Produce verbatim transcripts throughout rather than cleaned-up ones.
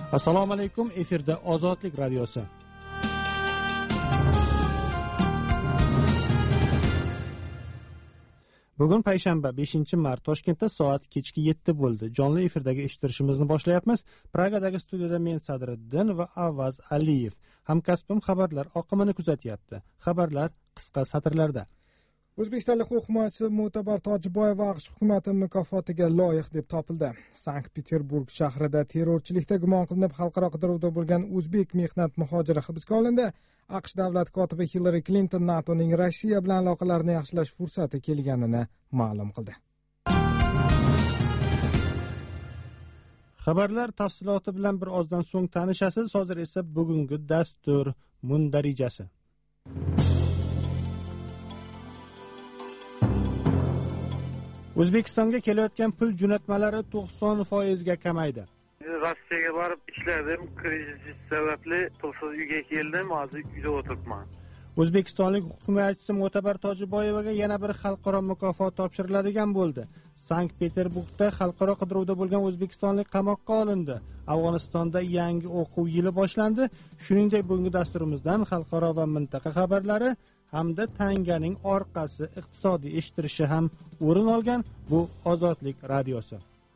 Assalomu alaykum, efirda Ozodlik radiosi. Bugun payshanba beshinchi mart, Toshkentda soat kechki yetti bo'ldi. Jonli efirdagi eshittirishimizni boshlayapmiz. Pragadagi studiyada men Sadriddin va Avaz Aliyev. Hamkasbim xabarlar oqimini kuzatyapti. Xabarlar qisqa satrlarda. O'zbekistonlik huquq himoyachisi Mo'tabar Tojiboyev AQSh hukumati mukofotiga loyiq deb topildi. Sankt-Peterburg shahrida terrorchilikda gumon qilinib xalqaro qidiruvda bo'lgan o'zbek mehnat muhojiri hibsga olindi. AQSh davlat kotibi Hillary Clinton NATOning Rossiya bilan aloqalarini yaxshilash fursati kelganini ma'lum qildi. Xabarlar tafsiloti bilan bir ozdan so'ng tanishasiz. Hozir esa bugungi dastur mundarijasi. O'zbekistonga kelayotgan pul jo'natmalari to'qson foiz ga kamaydi. Rossiyaga borib ishladim, krizis sababli to'xtab uyga keldim, hozir uyda o'tiribman. O'zbekistonlik huquq himoyachisi Mo'tabar Tojiboyevaga yana bir xalqaro mukofot topshiriladigan bo'ldi. Sankt-Peterburgda xalqaro qidiruvda bo'lgan o'zbekistonlik qamoqqa olindi. Afg'onistonda yangi o'quv yili boshlandi. Shuningdek, bugungi dasturimizdan xalqaro va mintaqa xabarlari hamda tanganing orqasi iqtisodiy eshittirishi ham o'rin olgan. Bu Ozodlik radiosi.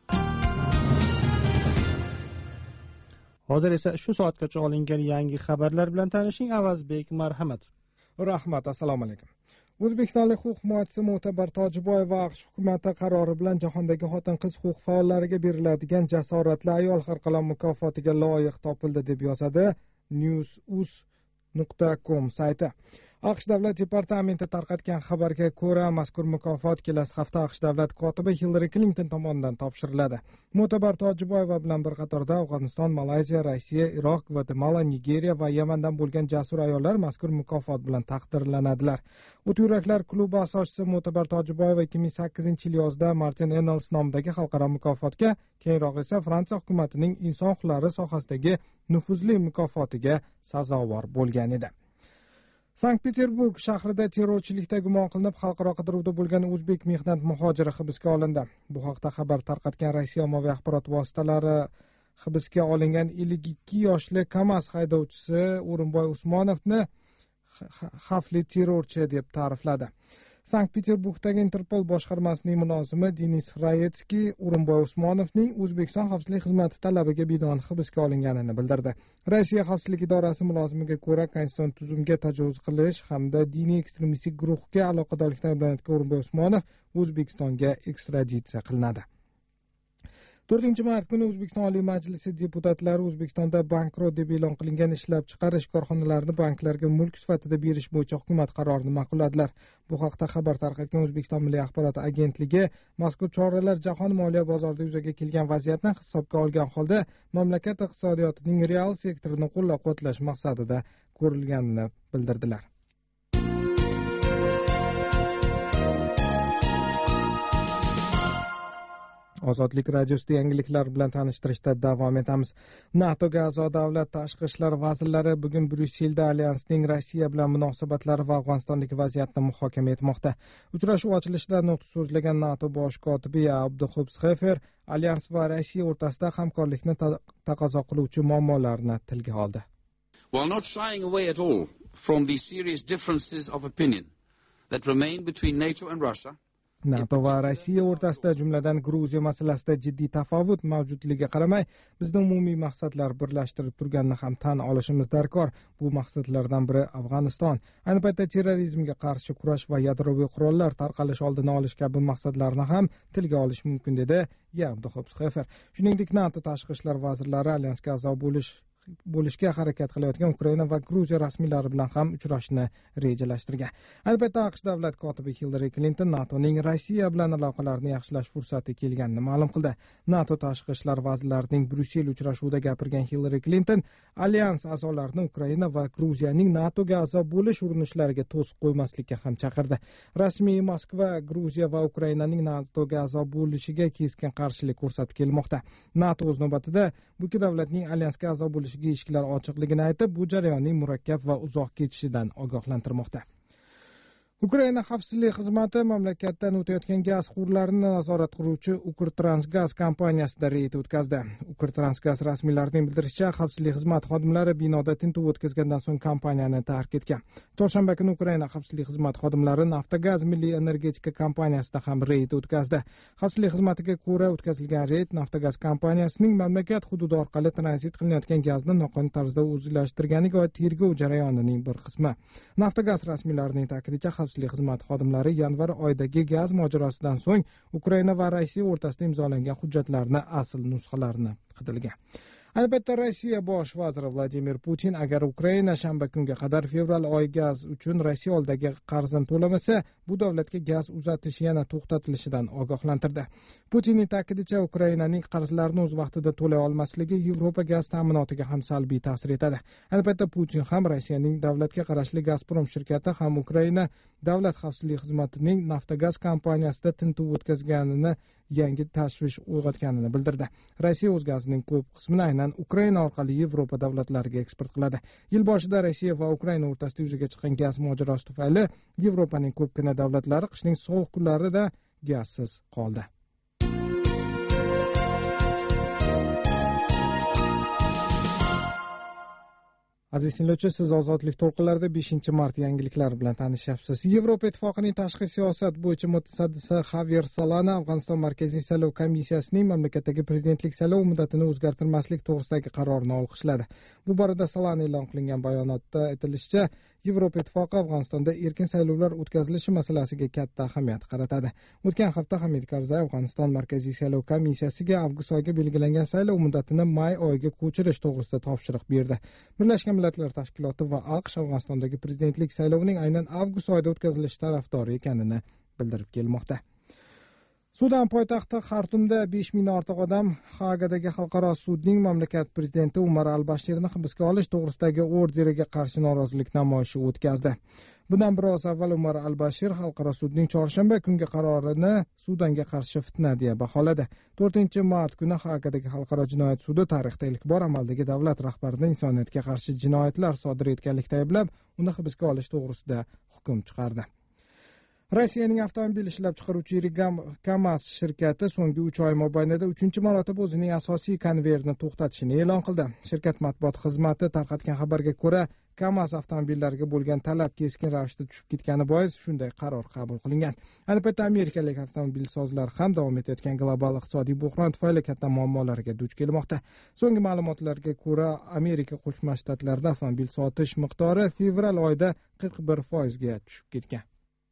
Hozir esa shu soatgacha olingan yangi xabarlar bilan tanishing. Avazbek, marhamat. Rahmat, assalomu alaykum. O'zbekistonlik huquq himoyachisi Mo'tabar Tojiboyev va AQSh hukumati qarori bilan jahondagi xotin-qiz huquq faollariga beriladigan jasoratli ayol xalqaro mukofotiga loyiq topildi deb yozadi newsus nuqta com sayti. AQSh davlat departamenti tarqatgan xabarga ko'ra, mazkur mukofot kelasi hafta AQSh davlat kotibi Hillary Clinton tomonidan topshiriladi. Mo'tabar Tojiboyeva bilan bir qatorda Afg'oniston, Malayziya, Rossiya, Iroq, Gvatemala, Nigeriya va Yamandan bo'lgan jasur ayollar mazkur mukofot bilan taqdirlanadilar. O't yuraklar klubi asoschisi Mo'tabar Tojiboyeva ikki ming sakkizinchi yil yozda Martin Ennals nomidagi xalqaro mukofotga, keyinroq esa Fransiya hukumatining inson huquqlari sohasidagi nufuzli mukofotiga sazovor bo'lgan edi. Sankt-Peterburg shahrida terrorchilikda gumon qilinib xalqaro qidiruvda bo'lgan o'zbek mehnat muhojiri hibsga olindi. Bu haqda xabar tarqatgan Rossiya ommaviy axborot vositalari hibsga olingan ellik ikki yoshli KAMAZ haydovchisi O'rinboy Usmonovni xavfli terrorchi deb ta'rifladi. Sankt-Peterburgdagi Interpol boshqarmasining mulozimi Denis Rayetskiy O'rinboy Usmonovning O'zbekiston xavfsizlik xizmati talabiga binoan hibsga olinganini bildirdi. Rossiya xavfsizlik idorasi mulozimiga ko'ra, konstitutsion tuzumga tajovuz qilish hamda diniy ekstremistik guruhga aloqadorlikda ayblanayotgan O'rinboy Usmonov O'zbekistonga ekstraditsiya qilinadi. to'rtinchi mart kuni O'zbekiston Oliy Majlisi deputatlari O'zbekistonda bankrot deb e'lon qilingan ishlab chiqarish korxonalarini banklarga mulk sifatida berish bo'yicha hukumat qarorini ma'qulladilar. Bu haqda xabar tarqatgan O'zbekiston Milliy axborot agentligi mazkur choralar jahon moliya bozorida yuzaga kelgan vaziyatni hisobga olgan holda mamlakat iqtisodiyotining real sektorini qo'llab-quvvatlash maqsadida ko'rilganini bildirdilar. Ozodlik radiosida yangiliklar bilan tanishtirishda davom etamiz. NATOga a'zo davlat tashqi ishlar vazirlari bugun Bryusselda alyansning Rossiya bilan munosabatlari va Afg'onistondagi vaziyatni muhokama etmoqda. Uchrashuv ochilishida nutq so'zlagan NATO bosh kotibi Abduxobsxefer alyans va Rossiya o'rtasida hamkorlikni taqozo qiluvchi muammolarni tilga oldi. While not shying away at all from the serious differences of opinion that remain between NATO and Russia, NATO va Rossiya o'rtasida, jumladan Gruziya masalasida jiddiy tafovut mavjudligiga qaramay, bizni umumiy maqsadlar birlashtirib turganini ham tan olishimiz darkor. Bu maqsadlardan biri Afg'oniston. Ayni paytda terrorizmga qarshi kurash va yadroviy qurollar tarqalishi oldini olish kabi maqsadlarni ham tilga olish mumkin, dedi Abduxobsxefer. Shuningdek, NATO tashqi ishlar vazirlari alyansga a'zo bo'lish bo'lishga harakat qilayotgan Ukraina va Gruziya rasmiylari bilan ham uchrashishni rejalashtirgan. Albatta, AQSh davlat kotibi Hillary Clinton NATOning Rossiya bilan aloqalarini yaxshilash fursati kelganini ma'lum qildi. NATO tashqi ishlar vazirlarining Bryussel uchrashuvida gapirgan Hillary Clinton alyans a'zolarini Ukraina va Gruziyaning NATOga a'zo bo'lish urinishlariga to'siq qo'ymaslikka ham chaqirdi. Rasmiy Moskva Gruziya va Ukrainaning NATOga a'zo bo'lishiga keskin qarshilik ko'rsatib kelmoqda. NATO o'z navbatida bu ikki davlatning alyansga a'zo bo'lish eshiklar ochiqligini aytib, bu jarayonning murakkab va uzoq kechishidan ogohlantirmoqda. Ukraina xavfsizlik xizmati mamlakatdan o'tayotgan gaz quvurlarini nazorat qiluvchi Ukrtransgaz kompaniyasida reyd o'tkazdi. Ukrtransgaz rasmiylarining bildirishicha, xavfsizlik xizmati xodimlari binoda tintuv o'tkazgandan so'ng kompaniyani tark etgan. Chorshanba kuni Ukraina xavfsizlik xizmati xodimlari Naftogaz milliy energetika kompaniyasida ham reyd o'tkazdi. Xavfsizlik xizmatiga ko'ra o'tkazilgan reyd Naftogaz kompaniyasining mamlakat hududi orqali tranzit qilinayotgan gazni noqonuniy tarzda o'zlashtirganiga oid tergov jarayonining bir qismi. Naftogaz rasmiylarining ta'kidlashicha, xavfsizlik xizmati xodimlari yanvar oyidagi gaz mojarosidan so'ng Ukraina va Rossiya o'rtasida imzolangan hujjatlarni asl nusxalarini qidirgan. Ayni paytda Rossiya bosh vaziri Vladimir Putin agar Ukraina shanba kunga qadar fevral oyi gaz uchun Rossiya oldidagi qarzini to'lamasa, bu davlatga gaz uzatish yana to'xtatilishidan ogohlantirdi. Putinning ta'kidlashicha, Ukrainaning qarzlarini o'z vaqtida to'lay olmasligi Yevropa gaz ta'minotiga ham salbiy ta'sir etadi. Ayni paytda Putin ham Rossiyaning davlatga qarashli Gazprom shirkati ham Ukraina davlat xavfsizlik xizmatining Naftogaz kompaniyasida tintuv o'tkazganini yangi tashvish uyg'otganini bildirdi. Rossiya o'z gazining ko'p qismini aynan Ukraina orqali Yevropa davlatlariga eksport qiladi. Yil boshida Rossiya va Ukraina o'rtasida yuzaga chiqqan gaz mojarosi tufayli Yevropaning ko'pgina davlatlari qishning sovuq kunlarida gazsiz qoldi. Aziz tinglovchi, siz ozodlik to'lqinlarida beshinchi mart yangiliklari bilan tanishyapsiz. Yevropa Ittifoqining tashqi siyosat bo'yicha mutasaddisi Javier Solana Afg'oniston Markaziy saylov komissiyasining mamlakatdagi prezidentlik saylov muddatini o'zgartirmaslik to'g'risidagi qarorini olqishladi. Bu borada Solana e'lon qilingan bayonotda aytilishicha, Yevropa Ittifoqi Afg'onistonda erkin saylovlar o'tkazilishi masalasiga katta ahamiyat qaratadi. O'tgan hafta Hamid Karzay Afg'oniston Markaziy saylov komissiyasiga avgust oyiga belgilangan saylov muddatini may oyiga ko'chirish to'g'risida topshiriq berdi. Birlashgan Millatlar Tashkiloti va AQSh Afg'onistondagi prezidentlik saylovining aynan avgust oyida o'tkazilishi tarafdori ekanini bildirib kelmoqda. Sudan poytaxti Xartumda besh mingdan ortiq odam Haagadagi xalqaro sudning mamlakat prezidenti Umar al-Bashirni hibsga olish to'g'risidagi orderiga qarshi norozilik namoyishi o'tkazdi. Bundan biroz avval Umar al-Bashir xalqaro sudning chorshanba kungi qarorini Sudanga qarshi fitna deya baholadi. to'rtinchi mart kuni Haagadagi xalqaro jinoyat sudi tarixda ilk bor amaldagi davlat rahbarini insoniyatga qarshi jinoyatlar sodir etganlikda ayblab, uni hibsga olish to'g'risida hukm chiqardi. Rossiyaning avtomobil ishlab chiqaruvchi yirik KAMAZ shirkati so'nggi uch oy mobaynida uchinchi marotaba o'zining asosiy konveyerini to'xtatishini e'lon qildi. Shirkat matbuot xizmati tarqatgan xabarga ko'ra, KAMAZ avtomobillariga bo'lgan talab keskin ravishda tushib ketgani bois shunday qaror qabul qilingan. Ayni paytda amerikalik avtomobilsozlar ham davom etayotgan global iqtisodiy buhron tufayli katta muammolarga duch kelmoqda. So'nggi ma'lumotlarga ko'ra, Amerika Qo'shma Shtatlarida avtomobil sotish miqdori fevral oyida qirq bir foizga tushib ketgan.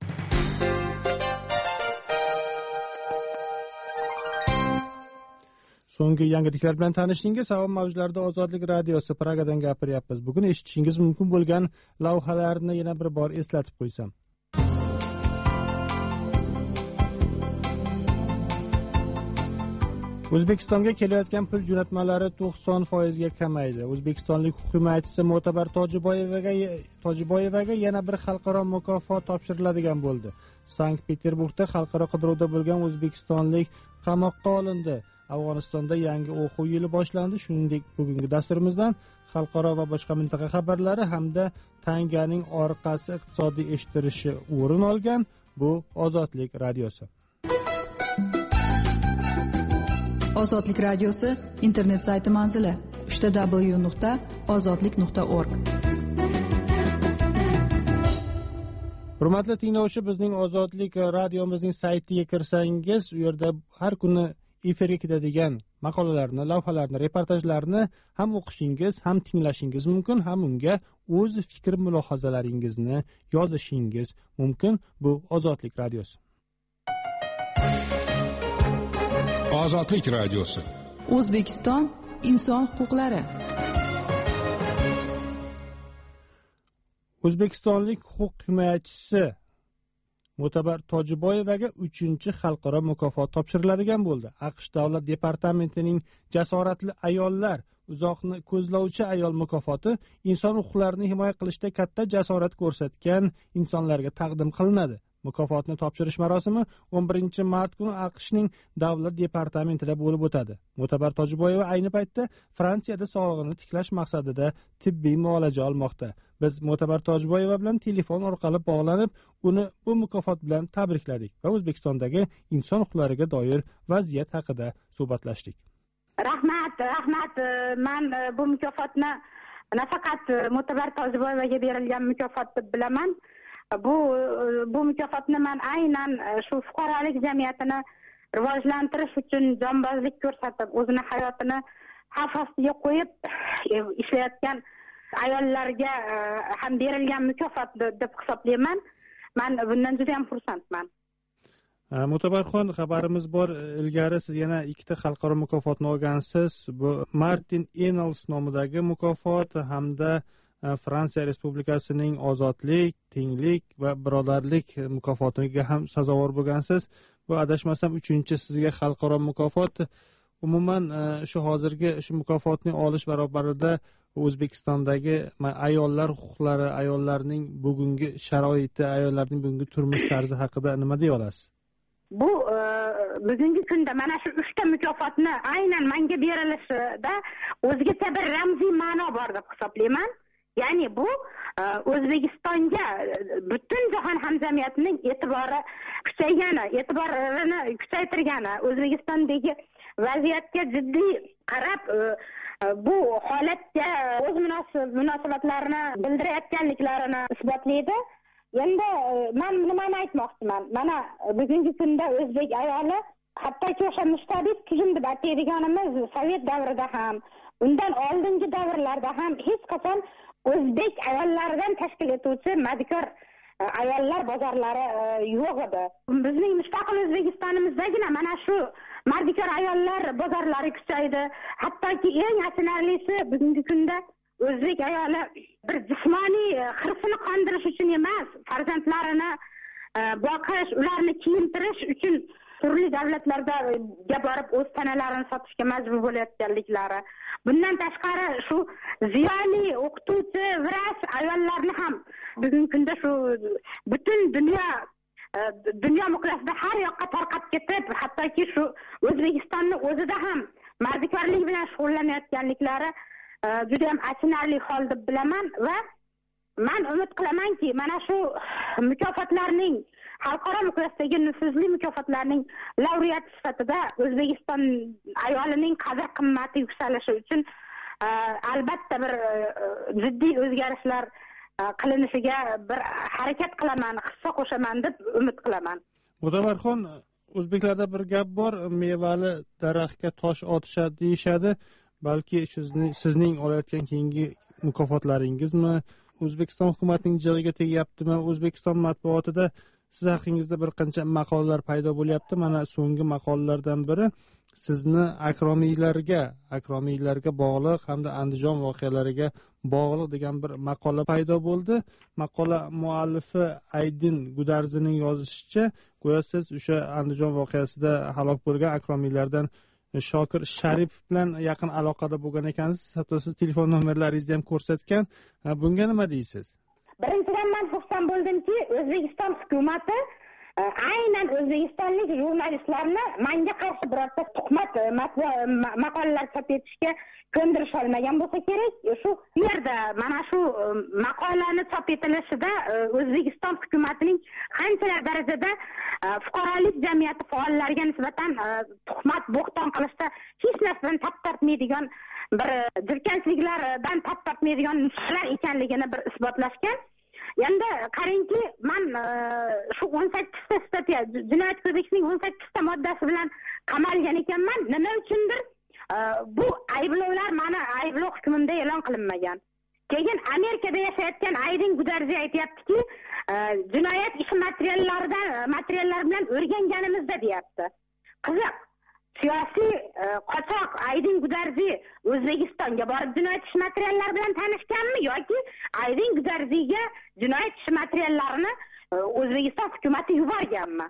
So'nggi yangiliklar bilan tanishdingiz. Savol mavzularida Ozodlik radiosi Pragadan gapiryapmiz. Bugun eshitishingiz mumkin bo'lgan lavhalarni yana bir bor eslatib qo'ysam. O'zbekistonga kelayotgan pul jo'natmalari to'qson foizga kamaydi. O'zbekistonlik hukumatchisi Mo'tabar Tojiboyevaga Tojiboyevaga yana bir xalqaro mukofot topshiriladigan bo'ldi. Sankt-Peterburgda xalqaro qidiruvda bo'lgan o'zbekistonlik qamoqqa olindi. Afg'onistonda yangi o'quv yili boshlandi. Shuningdek, bugungi dasturimizdan xalqaro va boshqa mintaqa xabarlari hamda tanganing orqasi iqtisodiy eshittirishi o'rin olgan. Bu Ozodlik radiosi. Ozodlik radiosi internet sayti manzili w w w nuqta ozodlik nuqta org. Hurmatli tinglovchi, bizning Ozodlik radiomizning saytiga kirsangiz, u yerda har kuni efirga ketadigan maqolalarni, lavhalarni, reportajlarni ham o'qishingiz, ham tinglashingiz mumkin, ham unga o'z fikr mulohazalaringizni yozishingiz mumkin. Bu Ozodlik radiosi. Ozodlik radiosi. O'zbekiston inson huquqlari. O'zbekistonlik huquq himoyachisi Mo'tabar Tojiboyevaga uchinchi xalqaro mukofot topshiriladigan bo'ldi. AQSh Davlat departamentining jasoratli ayollar, uzoqni ko'zlovchi ayol mukofoti inson huquqlarini himoya qilishda katta jasorat ko'rsatgan insonlarga taqdim qilinadi. Mukofotni topshirish marosimi o'n birinchi mart kuni AQShning davlat departamentida bo'lib o'tadi. Mo'tabar Tojiboyeva ayni paytda Fransiyada sog'lig'ini tiklash maqsadida tibbiy muolaja olmoqda. Biz Mo'tabar Tojiboyeva bilan telefon orqali bog'lanib, uni bu mukofot bilan tabrikladik va O'zbekistondagi inson huquqlariga doir vaziyat haqida suhbatlashdik. Rahmat, rahmat. Men bu mukofotni nafaqat Mo'tabar Tojiboyevaga berilgan mukofot deb bilaman. Bu bu mukofotni men aynan shu fuqarolik jamiyatini rivojlantirish uchun jonbozlik ko'rsatib, o'zini hayotini xavf ostiga qo'yib ishlayotgan ayollarga ham berilgan mukofot deb hisoblayman. Men bundan juda ham xursandman. Mo'tabarxon, xabarimiz bor, ilgari siz yana ikkita xalqaro mukofotni olgansiz. Bu Martin Ennals nomidagi mukofot hamda Fransiya Respublikasining ozodlik, tenglik va birodarlik mukofotiga ham sazovor bo'lgansiz. Bu adashmasam uchinchi sizga xalqaro mukofot. Umuman shu hozirgi shu mukofotni olish barobarida O'zbekistondagi ayollar huquqlari, ayollarning bugungi sharoiti, ayollarning bugungi turmush tarzi haqida nima deya olasiz? Bu bugungi kunda mana shu uchta mukofotni aynan menga berilishida o'ziga bir ramziy ma'no bor deb hisoblayman. Ya'ni bu O'zbekistonga butun jahon hamjamiyatining e'tibori kuchaygani, e'tiborini kuchaytirgani, O'zbekistondagi vaziyatga jiddiy qarab bu holatga o'z munosabatlarini bildirayotganliklarini isbotlaydi. Endi men nimani aytmoqchiman? Mana bugungi kunda o'zbek ayoli, hattoki o'sha mustabid tuzum deb ataydiganimiz Sovet davrida ham, undan oldingi davrlarda ham hech qachon o'zbek ayollaridan tashkil etuvchi madkor ayollar bozorlari yo'q edi. Bizning mustaqil O'zbekistonimizdagina mana shu mardikor ayollar bozorlari kuchaydi. Hattoki eng achinarlisi bugungi kunda o'zbek ayoli bir jismoniy hirsini qondirish uchun emas, farzandlarini boqish, ularni kiyintirish uchun turli davlatlarda borib o'z tanalarini sotishga majbur bo'layotganliklari. Bundan tashqari shu ziyoli o'qituvchi, vrach ayollarni ham bugungi kunda shu butun dunyo dunyo miqyosida har yoqqa tarqab ketib, hattoki shu O'zbekistonning o'zida ham mardikorlik bilan shug'ullanayotganliklari juda ham achinarli hol deb bilaman va men umid qilamanki, mana shu mukofotlarning xalqaro miqyosdagi nufuzli mukofotlarning laureati sifatida O'zbekiston ayolining qadr qimmati yuksalishi uchun albatta bir jiddiy o'zgarishlar qilinishiga bir harakat qilaman, hissa qo'shaman deb umid qilaman. Mo'tabarxon, o'zbeklarda bir gap bor, mevali daraxtga tosh otishadi deyishadi. Balki sizning sizning olayotgan keyingi mukofotlaringizmi O'zbekiston hukumatining jig'iga tegyaptimi? O'zbekiston matbuotida siz haqingizda bir qancha maqolalar paydo bo'lyapti. Mana so'nggi maqolalardan biri sizni akromiylarga, akromiylarga bog'liq hamda Andijon voqealariga bog'liq degan bir maqola paydo bo'ldi. Maqola muallifi Aydin Gudarzining yozishicha, go'yo siz o'sha Andijon voqeasida halok bo'lgan akromiylardan Shokir Sharipov bilan yaqin aloqada bo'lgan ekansiz. Hatto siz telefon nomerlaringizni ham ko'rsatgan. Bunga nima deysiz? Birinchidan men xursand bo'ldimki, O'zbekiston hukumati aynan o'zbekistonlik jurnalistlarni menga qarshi birorta tuhmat maqolalar chop etishga ko'ndirish olmagan bo'lsa kerak. Shu yerda mana shu maqolani chop etilishida O'zbekiston hukumatining qanchalar darajada fuqarolik jamiyati faollariga nisbatan tuhmat, bo'xton qilishda hech narsadan tap tortmaydigan bir jirkanchliklardan tap tortmaydigan nuqtalar ekanligini bir isbotlashgan. Endi qarangki, men shu o'n sakkizta statiya, Jinoyat kodeksining o'n sakkizta moddasi bilan qamalgan ekanman. Nima uchundir bu ayblovlar meni ayblov hukmimda e'lon qilinmagan. Keyin Amerikada yashayotgan Aydin Gudarzi aytayaptiki, jinoyat ishi materiallaridan materiallar bilan o'rganganimizda deyapti. Qiziq. Siyosiy qochoq Aydin Gudarzi O'zbekistonga borib jinoyat ishi materiallari bilan tanishganmi yoki Aydin Gudarziga jinoyat ishi materiallarini O'zbekiston hukumati yuborganmi?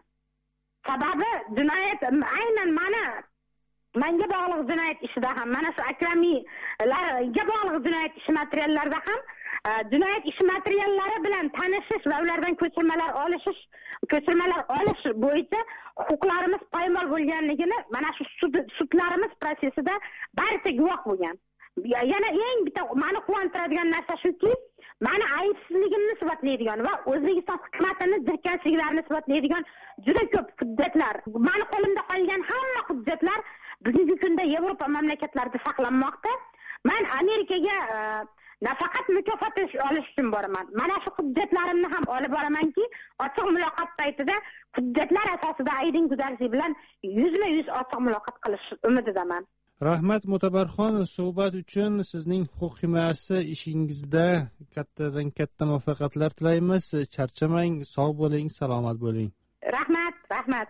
Sababi jinoyat aynan mana menga bog'liq jinoyat ishida ham, mana shu akramiylarga bog'liq jinoyat ishi materiallarida ham jinoyat ishi materiallari bilan tanishish va ulardan ko'chirmalar olish ko'chirmalar olish bo'yicha huquqlarimiz poymol bo'lganligini mana shu sudlarimiz prosesida barcha guvoh bo'lgan. Yana eng bitta meni quvontiradigan narsa shuki, meni aybsizligimni isbotlaydigan va O'zbekiston hukumatini jirkanchiliklarini isbotlaydigan juda ko'p hujjatlar, meni qo'limda qolgan hamma hujjatlar bugungi kunda Yevropa mamlakatlarida saqlanmoqda. Men Amerikaga nafaqat mukofot olish uchun boraman. Mana shu hujjatlarimni ham olib boramanki, ochiq muloqot paytida hujjatlar asosida Aydin Gudarzi bilan yuzma yuz ochiq muloqot qilish umididaman. Rahmat Mo'tabarxon, suhbat uchun. Sizning huquq himoyasi ishingizda kattadan katta muvaffaqiyatlar tilaymiz. Charchamang, sog' bo'ling, salomat bo'ling. Rahmat, rahmat.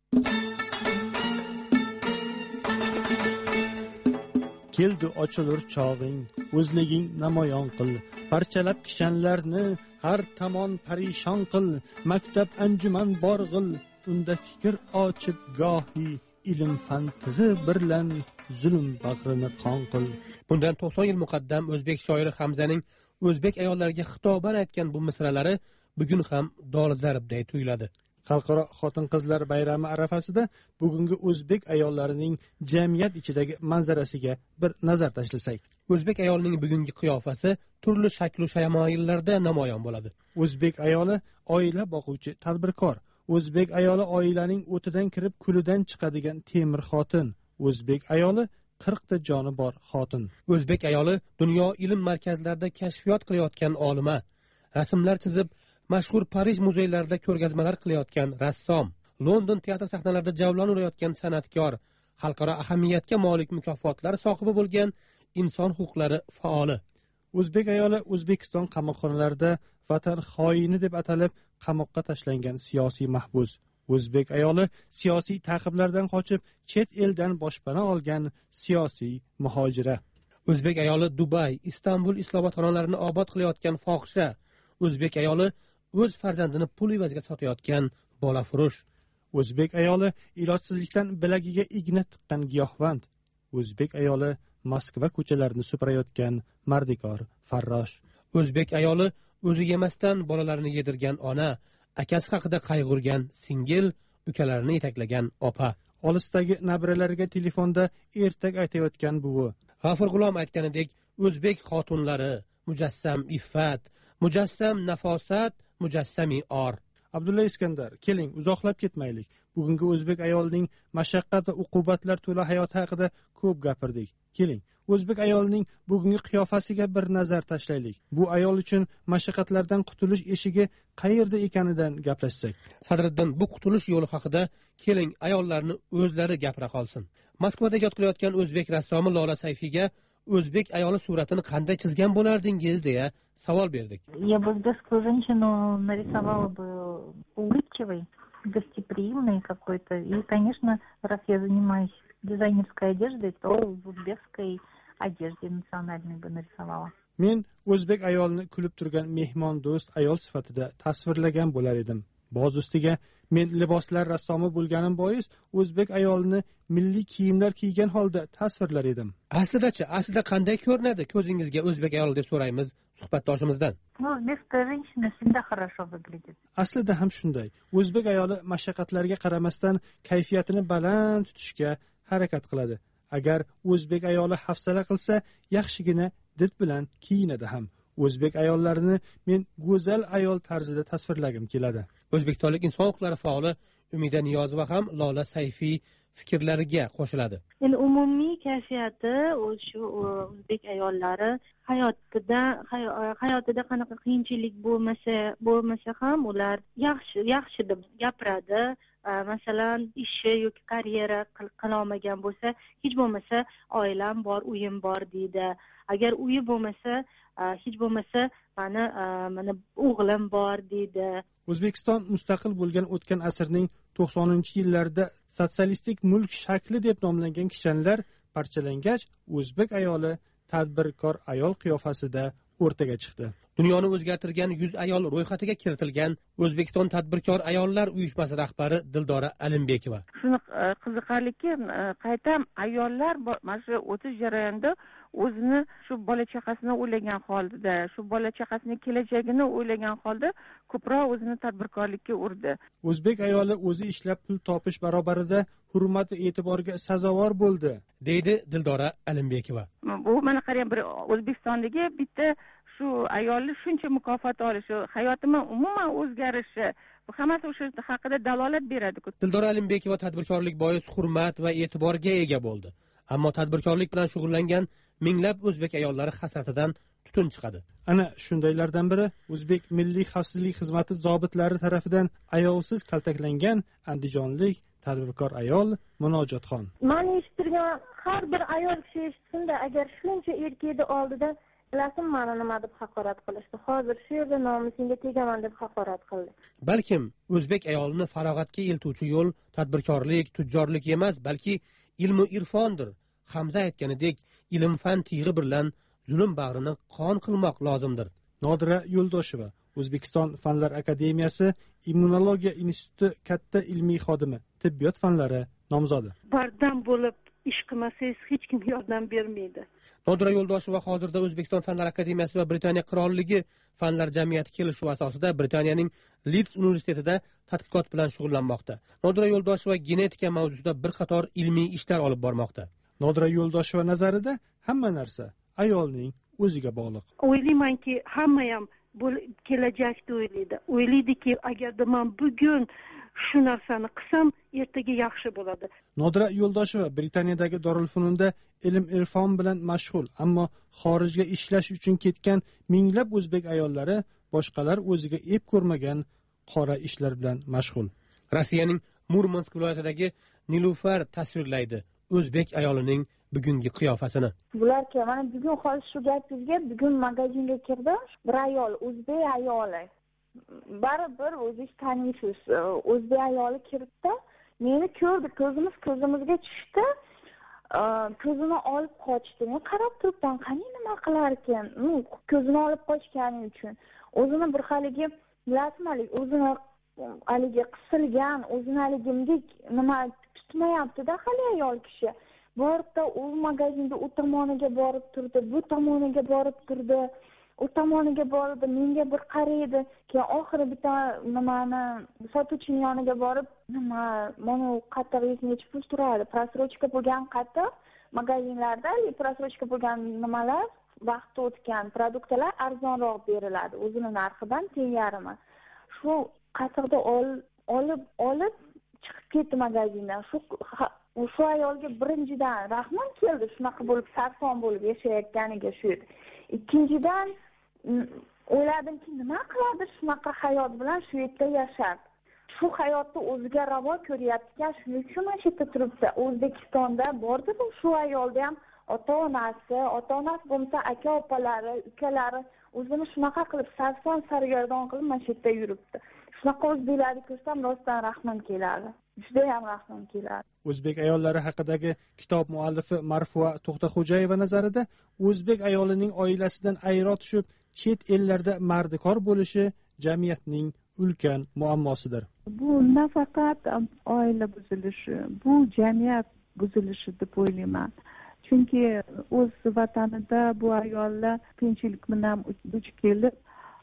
Keldi ochilur chog'ing, o'zliging namoyon qil, parchalab kishanlarni har tomon parishon qil, maktab anjuman borg'il, unda fikr ochib gohi ilm fan tig'i birlan zulm bag'rini qon qil. Bundan to'qson yil muqaddam o'zbek shoiri Hamzaning o'zbek ayollariga xitoban aytgan bu misralari bugun ham dolzarbday tuyuladi. Xalqaro xotin-qizlar bayrami arafasida bugungi o'zbek ayollarining jamiyat ichidagi manzarasiga bir nazar tashlasak. O'zbek ayolining bugungi qiyofasi turli shakl-u shamoyillarda namoyon bo'ladi. O'zbek ayoli oila boquvchi tadbirkor. O'zbek ayoli oilaning o'tidan kirib kulidan chiqadigan temir xotin. O'zbek ayoli qirqta joni bor xotin. O'zbek ayoli dunyo ilm markazlarida kashfiyot qilayotgan olima, rasmlar chizib mashhur Parij muzeylarida ko'rgazmalar qilayotgan rassom, London teatr sahnalarida javlon urayotgan san'atkor, xalqaro ahamiyatga molik mukofotlar sohibi bo'lgan inson huquqlari faoli. O'zbek ayoli O'zbekiston qamoqxonalarida vatan xoini deb atalib qamoqqa tashlangan siyosiy mahbus. O'zbek ayoli siyosiy ta'qiblardan qochib chet eldan boshpana olgan siyosiy muhojira. O'zbek ayoli Dubay, Istanbul islobotxonalarini obod qilayotgan fohisha. O'zbek ayoli o'z farzandini pul evaziga sotayotgan bolafurush. O'zbek ayoli ilojsizlikdan bilagiga igna tiqqan giyohvand. O'zbek ayoli Moskva ko'chalarini supurayotgan mardikor farrosh. O'zbek ayoli o'zi yemasdan bolalarini yedirgan ona, akasi haqida qayg'urgan singil, ukalarini yetaklagan opa. Olisdagi nabiralariga telefonda ertak aytayotgan buvi. G'afur G'ulom aytganidek, o'zbek xotunlari mujassam iffat, mujassam nafosat, mujassami or. Abdulla Iskandar, keling uzoqlab ketmaylik. Bugungi o'zbek ayolining mashaqqat va uqubatlar to'la hayoti haqida ko'p gapirdik. Keling, o'zbek ayolining bugungi qiyofasiga bir nazar tashlaylik. Bu ayol uchun mashaqqatlardan qutulish eshigi qayerda ekanidan gaplashsak. Sadriddin, bu qutulish yo'li haqida keling ayollarni o'zlari gapira qolsin. Moskvada ijod qilayotgan o'zbek rassomi Lola Sayfiga o'zbek ayoli suratini qanday chizgan bo'lardingiz deya savol berdik. Я бы узбекскую женщину нарисовала бы улыбчивой, гостеприимной какой-то. И, конечно, раз я занимаюсь дизайнерской одеждой, то в узбекской одежде национальной бы нарисовала. Men o'zbek ayolini kulib turgan mehmon do'st ayol sifatida tasvirlagan bo'lar edim. Boz ustiga men liboslar rassomi bo'lganim bois o'zbek ayolini milliy kiyimlar kiygan holda tasvirlar edim. Aslida-chi, aslida qanday ko'rinadi ko'zingizga o'zbek ayol deb so'raymiz suhbatdoshimizdan. Ну, узбекская женщина всегда хорошо выглядит. Aslida ham shunday. O'zbek ayoli mashaqqatlarga qaramasdan kayfiyatini baland tutishga harakat qiladi. Agar o'zbek ayoli hafsala qilsa, yaxshigina did bilan kiyinadi ham. O'zbek ayollarini men go'zal ayol tarzida tasvirlagim keladi. O'zbekistonlik inson huquqlari faoli Umida Niyozova ham Lola Sayfiy fikrlariga qo'shiladi. Endi umumiy kayfiyati shu o'zbek ayollari hayotida hayotida qanaqa qiyinchilik bo'lmasa bo'lmasa ham ular yaxshi yaxshi deb gapiradi. Masalan, ishi yoki karyera qila olmagan bo'lsa, hech bo'lmasa oilam bor, uyim bor deydi. Agar uyi bo'lmasa, hech bo'lmasa mana mana o'g'lim bor deydi. O'zbekiston mustaqil bo'lgan o'tgan asrning to'qsoninchi yillarida sotsialistik mulk shakli deb nomlangan kishanlar parchalangach, o'zbek ayoli tadbirkor ayol qiyofasida o'rtaga chiqdi. dunyoni o'zgartirgan yuz ayol ro'yxatiga kiritilgan O'zbekiston tadbirkor ayollar uyushmasi rahbari Dildora Alimbekova. Shuni qiziqarliki, qaytam ayollar mana shu o'tish jarayonida o'zini shu bola chaqasini o'ylagan holda, shu bola chaqasining kelajagini o'ylagan holda ko'proq o'zini tadbirkorlikka urdi. O'zbek ayoli o'zi ishlab pul topish barobarida hurmat va e'tiborga sazovor bo'ldi, deydi Dildora Alimbekova. Bu mana qarang, bir O'zbekistondagi bitta shu ayolni shuncha mukofot olishi, hayotimi umuman o'zgarishi, bu hammasi o'sha haqida dalolat beradi. Dildora Alimbekova tadbirkorlik bois hurmat va e'tiborga ega bo'ldi. Ammo tadbirkorlik bilan shug'ullangan minglab o'zbek ayollari hasratidan tutun chiqadi. Ana shundaylardan biri O'zbek Milliy xavfsizlik xizmati zobitlari tarafidan ayovsiz kaltaklangan andijonlik tadbirkor ayol Munojotxon. Men eshittirgan har bir ayol kishi eshitsinda, agar shuncha erkakni oldida bilasim meni nima deb haqorat qilishdi. Hozir shu yerda nomusimga tegaman deb haqorat qildi. Balkim o'zbek ayolini farog'atga eltuvchi yo'l tadbirkorlik, tujjorlik emas, balki ilmu irfondir. Hamza aytganidek, ilm fan tig'i bilan zulm bag'rini qon qilmoq lozimdir. Nodira Yo'ldosheva, O'zbekiston Fanlar akademiyasi Immunologiya instituti katta ilmiy xodimi, tibbiyot fanlari nomzodi. Bardam bo'lib ish qilmasangiz hech kim yordam bermaydi. Nodira Yo'ldosheva hozirda O'zbekiston Fanlar akademiyasi va Britaniya Qirolligi Fanlar jamiyati kelishuvi asosida Britaniyaning Leeds universitetida tadqiqot bilan shug'ullanmoqda. Nodira Yo'ldosheva genetika mavzusida bir qator ilmiy ishlar olib bormoqda. Nodira Yo'ldosheva nazarida hamma narsa ayolning o'ziga bog'liq. O'ylaymanki, hamma ham kelajakda o'ylaydi. O'ylaydiki, agarda men bugun shu narsani qilsam, ertaga yaxshi bo'ladi. Nodira Yo'ldosheva Britaniyadagi Dorulfununda ilm irfon bilan mashg'ul, ammo xorijga ishlash uchun ketgan minglab o'zbek ayollari boshqalar o'ziga ep ko'rmagan qora ishlar bilan mashg'ul. Rossiyaning Murmansk viloyatidagi Nilufar tasvirlaydi o'zbek ayolining bugungi qiyofasini. Bularga mana bugun hozir shu gapingizga, bugun magazinga kirdim, bir ayol, o'zbek ayoli. Baribir o'zingiz taniysiz, o'zbek ayoli kiribdi, meni ko'rdi, ko'zimiz ko'zimizga tushdi, ko'zini olib qochdi. Men qarab turibman, qani nima qilar ekan? Ko'zini olib qochgani uchun o'zini bir haligi, bilasizmi, o'zini haligi qisilgan, o'zini haligimdek nima tutmayapti-da hali ayol kishi. Boribda u magazinda u tomoniga borib turdi, bu tomoniga borib turdi, u tomoniga bordi, menga bir qaraydi. Keyin oxiri bitta nimani sotuvchining yoniga borib, nima, mana u qatiq necha pul turadi? Prosrochka bo'lgan qatiq magazinlarda, prosrochka bo'lgan nimalar, vaqti o'tgan produktlar arzonroq beriladi, o'zini narxidan teng yarmi. Shu qatiqni olib olib chiqib ketdi magazindan. Shu Shu ayolga birinchidan rahmim keldi, shunaqa bo'lib sarson bo'lib yashayotganiga shu edi. Ikkinchidan o'yladimki, nima qiladi shunaqa hayot bilan shu yerda yashab. Shu hayotni o'ziga ravo ko'ryapti, shuning uchun mana shu yerda turibdi. O'zbekistonda bordi, shu ayolda ham ota-onasi, ota-onasi bo'lmasa aka-opalari, ukalari o'zini shunaqa qilib sarson sargardon qilib mana shu yerda yuribdi. Shunaqa o'zbeklarni ko'rsam rostdan rahmim keladi. Juda ham rahmim keladi. O'zbek ayollari haqidagi kitob muallifi Marfua To'xtaxo'jayeva nazarida o'zbek ayolining oilasidan ayro tushib, chet ellarda mardikor bo'lishi jamiyatning ulkan muammosidir. Bu nafaqat oila buzilishi, bu jamiyat buzilishi deb o'ylayman. Chunki o'z vatanida bu ayollar qiyinchilik bilan duch kelib,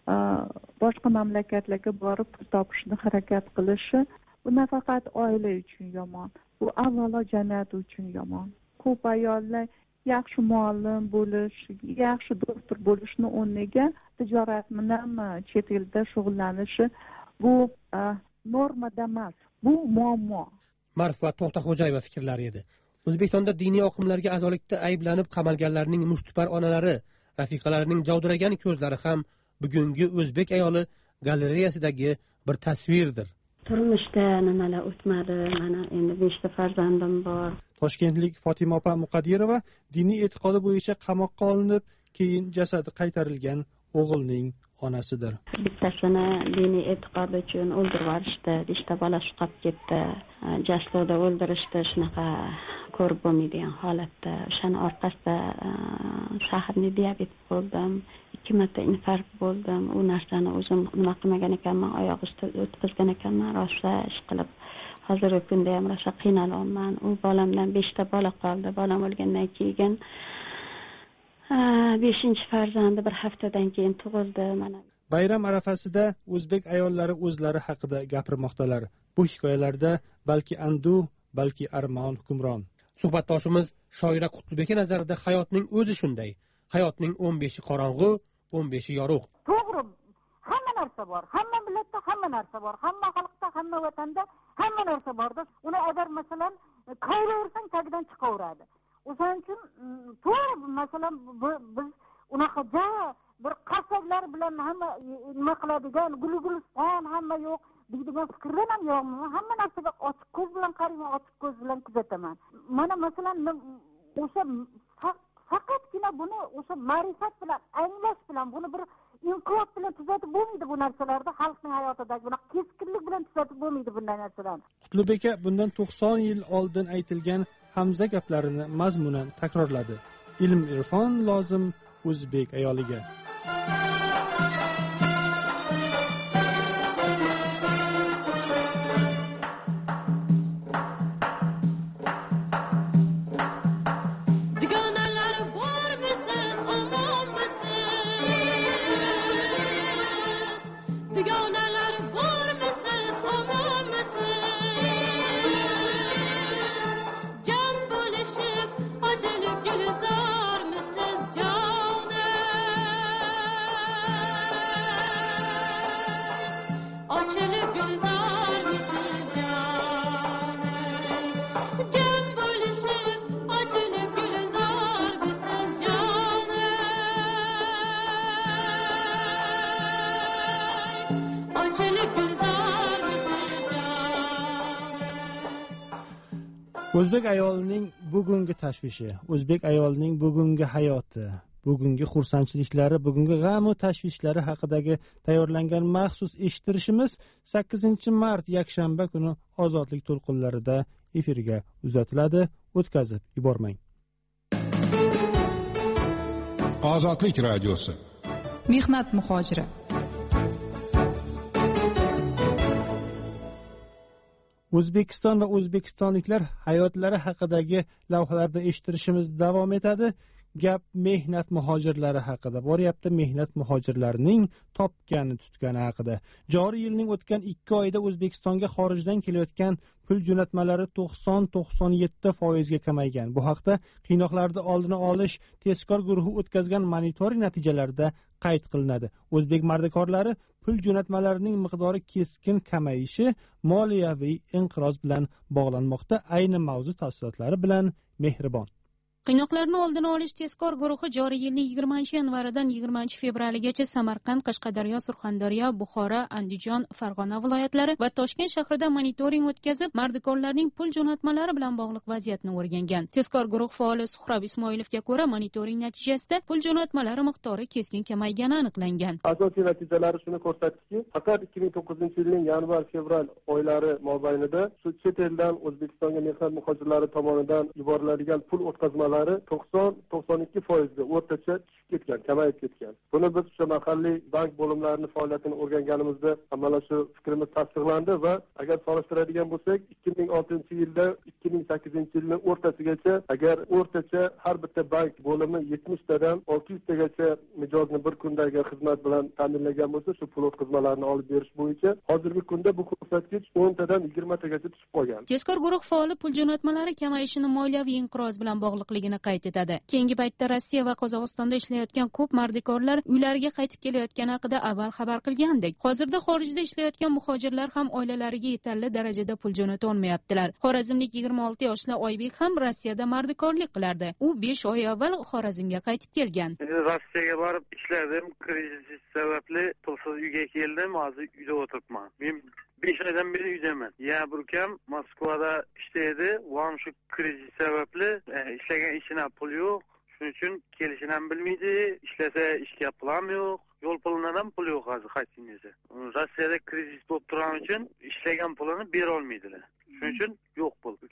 boshqa mamlakatlarga borib pul topishni harakat qilishi, bu nafaqat oila uchun yomon, bu avvalo jamiyat uchun yomon. Ko'p ayollar yaxshi muallim bo'lish, yaxshi doktor bo'lishni o'rniga tijorat bilan chet elda shug'ullanishi, bu normada emas, bu muammo. Marfa To'xtaxo'jayeva fikrlari edi. O'zbekistonda diniy oqimlarga a'zolikda ayblanib qamalganlarning mushtipar onalari, rafiqalarining javdiragan ko'zlari ham bugungi o'zbek ayoli galereyasidagi bir tasvirdir. Turmushda nimalar o'tmadi, mana endi beshta farzandim bor. Toshkentlik Fotima opa Muqadirova diniy e'tiqodi bo'yicha qamoqqa olinib, keyin jasadi qaytarilgan o'g'ilning onasidir. Bittasini diniy e'tiqodi uchun o'ldirib yuborishdi, beshta bola shu qolib ketdi. Jaslovda o'ldirishdi, shunaqa ko'rib bo'lmaydigan holatda. O'shaning orqasida shaharni diabet bo'ldim. ikki marta infarkt bo'ldim. U narsani o'zim nima qilmagan ekanman, oyoq usti o'tkazgan ekanman, rosa ish qilib. Hozirgi kunda ham rosa qiynalyapman. U bolamdan beshta bola qoldi. Bolam o'lgandan keyin beshinchi farzandi bir haftadan keyin tug'ildi. Mana bayram arafasida o'zbek ayollari o'zlari haqida gapirmoqdalar. Bu hikoyalarda balki anduv, balki armon hukmron. Suhbatdoshimiz shoira Qutlubeka nazarida hayotning o'zi shunday. Hayotning o'n beshi qorong'u, o'n beshi yorug'. To'g'ri, hamma narsa bor. Hamma millatda hamma narsa bor. Hamma xalqda, hamma vatanda hamma narsa borda. Uni agar masalan qayraversang tagidan chiqaveradi. O'shaning uchun to'g'ri, masalan biz unaqa ja bir qasablar bilan hamma nima qiladigan, gul-guliston hamma yo'q deydigan fikrlar ham yo'qmi? Hamma narsaga ochiq ko'z bilan qarayman, ochiq ko'z bilan kuzataman. Mana masalan o'sha faqatgina buni o'sha ma'rifat bilan, anglash bilan, buni bir inqilob bilan tuzatib bo'lmaydi bu narsalarda, xalqning hayotidagi buni keskinlik bilan tuzatib bo'lmaydi bunday narsalarni. Qutlubeka bundan to'qson yil oldin aytilgan Hamza gaplarini mazmunan takrorladi. Ilm irfon lozim o'zbek ayoliga. O'zbek ayolining bugungi tashvishi, o'zbek ayolining bugungi hayoti, bugungi xursandchiliklari, bugungi g'am va tashvishlari haqidagi tayyorlangan maxsus eshittirishimiz sakkizinchi mart yakshanba kuni Ozodlik to'lqinlarida efirga uzatiladi. O'tkazib yubormang. Ozodlik radiosi. Mehnat muhojiri. O'zbekiston va o'zbekistonliklar hayotlari haqidagi lavhalarda eshittirishimiz davom etadi. Gap mehnat muhojirlari haqida boryapti. Mehnat muhojirlarining topgani tutgani haqida. Joriy yilning o'tgan ikki oyida O'zbekistonga xorijdan kelayotgan pul jo'natmalari to'qson to'qson yetti foizga kamaygan. Bu haqda qiynoqlarni oldini olish tezkor guruhi o'tkazgan monitoring natijalarida qayd qilinadi. O'zbek mardikorlari pul jo'natmalarining miqdori keskin kamayishi moliyaviy inqiroz bilan bog'lanmoqda. Ayni mavzu tafsilotlari bilan Mehribon. Qiynoqlarni oldini olish tezkor guruhi joriy yilning yigirmanchi yanvaridan yigirmanchi fevraligacha Samarqand, Qashqadaryo, Surxondaryo, Buxoro, Andijon, Farg'ona viloyatlari va Toshkent shahrida monitoring o'tkazib, mardikorlarning pul jo'natmalari bilan bog'liq vaziyatni o'rgangan. Tezkor guruh faoli Suhrob Ismoilovga ko'ra, monitoring natijasida pul jo'natmalari miqdori keskin kamaygani aniqlangan. Asosiy natijalari shuni ko'rsatdiki, faqat ikki ming to'qqizinchi yilning yanvar-fevral oylari mobaynida chet eldan O'zbekistonga mehnat muhojirlari tomonidan yuboriladigan pul o'tkazmalari to'qson to'qson ikki foizga o'rtacha tushib ketgan, kamayib ketgan. Buni biz o'sha mahalliy bank bo'limlarining faoliyatini o'rganganimizda mana shu fikrimiz tasdiqlandi va agar solishtiradigan bo'lsak, ikki ming oltinchi yilda ikki ming sakkizinchi yilning o'rtasigacha agar o'rtacha har bitta bank bo'limi yetmishtadan olti yuztagacha mijozni bir kundagi xizmat bilan ta'minlagan bo'lsa, shu pul o'tkazmalarini olib berish bo'yicha hozirgi kunda bu ko'rsatkich o'ntadan yigirmatagacha tushib qolgan. Tezkor guruh faoli pul jo'natmalari kamayishini moliyaviy inqiroz bilan bog'liqligini qayd etadi. Keyingi paytda Rossiya va Qozog'istonda ishlayotgan ko'p mardikorlar uylariga qaytib kelayotgani haqida avval xabar qilgandik. Hozirda xorijda ishlayotgan muhojirlar ham oilalariga yetarli darajada pul jo'nata olmayaptilar. Xorazmlik yigirma olti yoshli Oybek ham Rossiyada mardikorlik qilardi. U besh oy avval Xorazmga qaytib kelgan. Rossiyaga borib ishladim, krizis sababli pulsiz uyga keldim, hozir uyda o'tiribman. Men besh oydan beri uydaman. Ya bir ukam Moskvada ishlaydi, va shu krizis sababli ishlagan ishina pul yo'q. Shuning uchun kelishini ham bilmaydi, ishlasa ishga pul ham yo'q. Yo'l pulidan ham pul yo'q hozir qaytingizda. Rossiyada krizis bo'lib turgani uchun ishlagan pulini bera olmaydilar. Shuning uchun yo'q pul. Ukam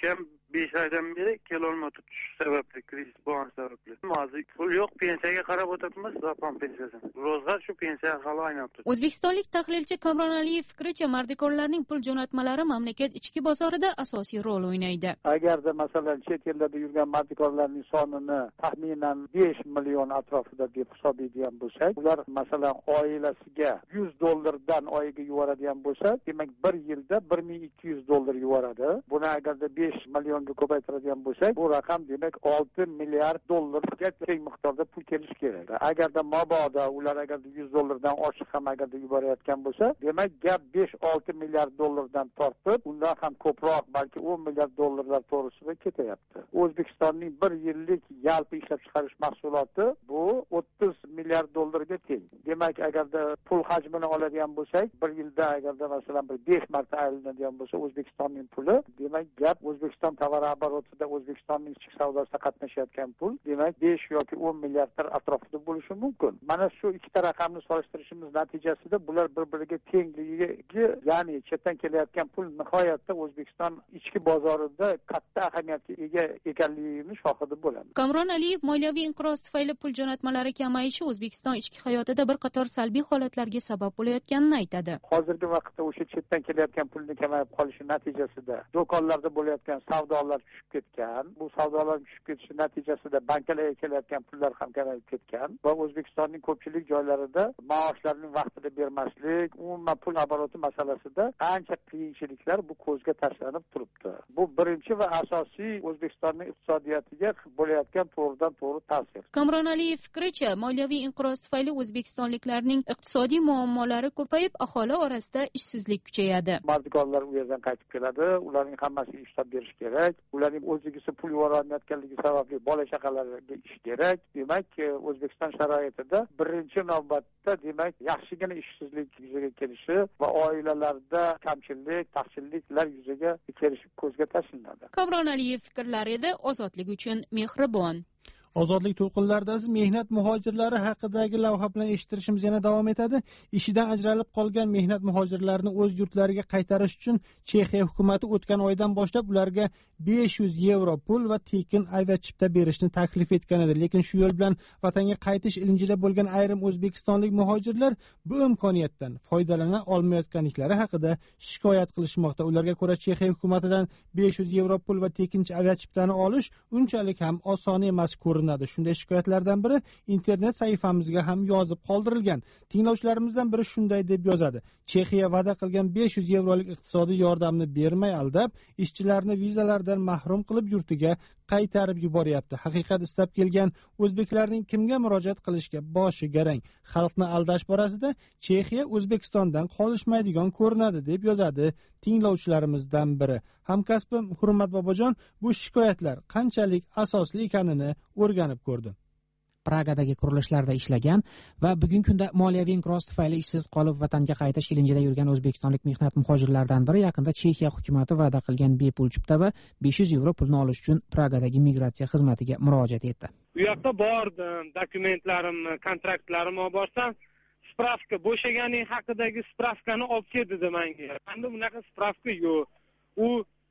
besh oydan beri kelolmay turibdi shu sababli, krizis bo'lgani sababli. Hozir pul yo'q, pensiyaga qarab o'tiribmiz, zapon pensiyasini. Ro'zg'or shu pensiya hali aylanib turibdi. O'zbekistonlik tahlilchi Kamron Aliyev fikricha, mardikorlarning pul jo'natmalari mamlakat ichki bozorida asosiy rol o'ynaydi. Agarda masalan chet ellarda yurgan mardikorlarning sonini taxminan besh million atrofida deb hisoblaydigan bo'lsak, ular masalan oilasiga yuz dollardan oyiga yuboradigan bo'lsa, demak bir yilda bir ming ikki yuz dollar yuboradi. Buni agarda besh millionga ko'paytiradigan bo'lsak, bu raqam demak olti milliard dollarga teng miqdorda pul kelishi kerak. Agarda mabodo ular agarda yuz dollardan oshiq ham agarda yuborayotgan bo'lsa, demak gap besh olti milliard dollardan tortib, undan ham ko'proq, balki o'n milliard dollarlar to'g'risida ketyapti. O'zbekistonning bir yillik yalpi ishlab chiqarish mahsuloti bu o'ttiz milliard dollarga teng. Demak, agarda pul hajmini oladigan bo'lsak, bir yilda agarda masalan bir besh marta aylanadigan bo'lsa O'zbekistonning puli, demak gap O'zbekiston tovar oborotida O'zbekistonning ichki savdosida qatnashayotgan pul, demak besh yoki o'n milliardlar atrofida bo'lishi mumkin. Mana shu ikkita raqamni solishtirishimiz natijasida bular bir-biriga tengligi, ya'ni chetdan kelayotgan pul nihoyatda O'zbekiston ichki bozorida katta ahamiyatga ega ekanligini shohidi bo'lamiz. Kamron Aliyev moliyaviy inqiroz tufayli pul jo'natmalari kamayishi O'zbekiston ichki hayotida bir qator salbiy holatlarga sabab bo'layotganini aytadi. Hozirgi vaqtda o'sha chetdan kelayotgan pulning kamayib qolishi natijasida do'konlarda bo'layotgan savdolar tushib ketgan. Bu savdolar tushib ketishi natijasida banklarga kelayotgan pullar ham kamayib ketgan va O'zbekistonning ko'pchilik joylarida maoshlarning vaqtida bermaslik, umuman pul oboroti masalasida ancha qiyinchiliklar bu ko'zga tashlanib turibdi. Bu birinchi va asosiy O'zbekistonning iqtisodiyotiga bo'layotgan to'g'ridan to'g'ri ta'sir. Kamron Aliyev fikricha, moliyaviy inqiroz tufayli o'zbekistonliklarning iqtisodiy muammolari ko'payib, aholi orasida ishsizlik kuchayadi. Mardikorlar u yerdan qaytib keladi, ularning hammasiga ishlab berish kerak. Ularning o'zligisi pul yuborolmayotganligi sababli bola chaqalariga ish kerak. Demak, O'zbekiston sharoitida birinchi navbatda demak yaxshigina ishsizlik yuzaga kelishi va oilalarda kamchilik, taqchilliklar yuzaga kelishi ko'zga tashlanadi. Kamron Aliyev fikrlari edi, ozodlik uchun mehribon. Ozodlik to'lqinlarida mehnat muhojirlari haqidagi lavha bilan eshittirishimiz yana davom etadi. Ishidan ajralib qolgan mehnat muhojirlarini o'z yurtlariga qaytarish uchun Chexiya hukumati o'tgan oydan boshlab ularga besh yuz yevro pul va tekin aviachipta berishni taklif etgan edi. Lekin shu yo'l bilan vatanga qaytish ilinjida bo'lgan ayrim o'zbekistonlik muhojirlar bu imkoniyatdan foydalana olmayotganliklari haqida shikoyat qilishmoqda. Ularga ko'ra, Chexiya hukumatidan besh yuz yevro pul va tekinchi aviachiptani olish unchalik ham oson emas ko'rinadi. Shunday shikoyatlardan biri internet sahifamizga ham yozib qoldirilgan. Tinglovchilarimizdan biri shunday deb yozadi: Chexiya va'da qilgan besh yuz yevrolik iqtisodiy yordamni bermay aldab, ishchilarni vizalardan mahrum qilib yurtiga qaytarib yuboryapti. Haqiqat istab kelgan o'zbeklarning kimga murojaat qilishga boshi garang. Xalqni aldash borasida Chexiya O'zbekistondan qolishmaydigan ko'rinadi deb yozadi tinglovchilarimizdan biri. Hamkasbim Hurmat Bobojon bu shikoyatlar qanchalik asosli ekanini o'rganib ko'rdi. Pragadagi qurilishlarda ishlagan va bugungi kunda moliyaviy inqiroz tufayli ishsiz qolib vatanga qaytish ilinjida yurgan o'zbekistonlik mehnat muhojirlaridan biri yaqinda Chexiya hukumati va'da qilgan bepul chipta va besh yuz yevro pulni olish uchun Pragadagi migratsiya xizmatiga murojaat etdi. Bu yoqda bordim, dokumentlarimni, kontraktlarimni olib borsam, spravka bo'shaganing haqidagi spravkani olib kel dedi menga. Endi bunaqa spravka yo'q. U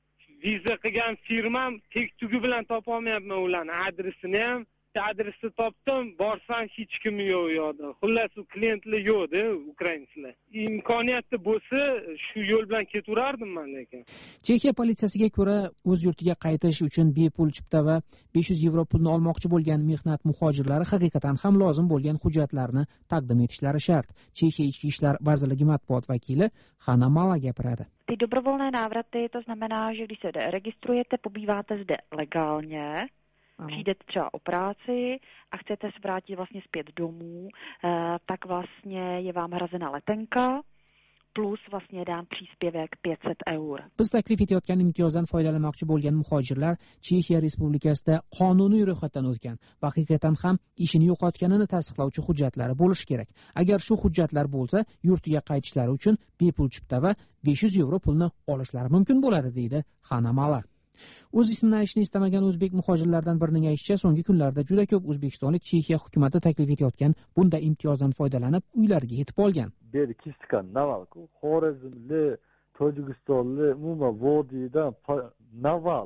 viza qilgan firmam tek tugi bilan topa olmayapman ularni adresini ham. Adresni topdim, borsam hech kim yo'q u yoqda. Xullas, u klientlar yo'q-da, ukrainsklar. Imkoniyati bo'lsa, shu yo'l bilan ketaverardim men lekin. Chexiya politsiyasiga ko'ra, o'z yurtiga qaytish uchun bepul chipta va besh yuz yevro pulni olmoqchi bo'lgan mehnat muhojirlari haqiqatan ham lozim bo'lgan hujjatlarni taqdim etishlari shart. Chexiya ichki ishlar vazirligi matbuot vakili Hanna Mala gapiradi. Ty dobrovolné návraty, to znamená, že když se registrujete, pobýváte zde legálně, přijdete třeba o práci a chcete se vrátit vlastně zpět domů, tak vlastně je vám hrazena letenka plus vlastně dán příspěvek pět set eur. Biz taklif etayotgan imtiyozdan foydalanmoqchi bo'lgan muhojirlar Chexiya Respublikasida qonuniy ro'yxatdan o'tgan va haqiqatan ham ishini yo'qotganini tasdiqlovchi hujjatlari bo'lishi kerak. Agar shu hujjatlar bo'lsa, yurtiga qaytishlari uchun bepul chipta va besh yuz yevro pulni olishlari mumkin bo'ladi, deydi Hanamala. O'z ismini aytishni istamagan o'zbek muhojirlardan birining aytishicha, so'nggi kunlarda juda ko'p o'zbekistonlik Chexiya hukumati taklif etayotgan bunday imtiyozdan foydalanib uylariga yetib olgan. Beri Kiskan, Naval, Xorazmli, Tojikistonli, umuman Vodiydan Naval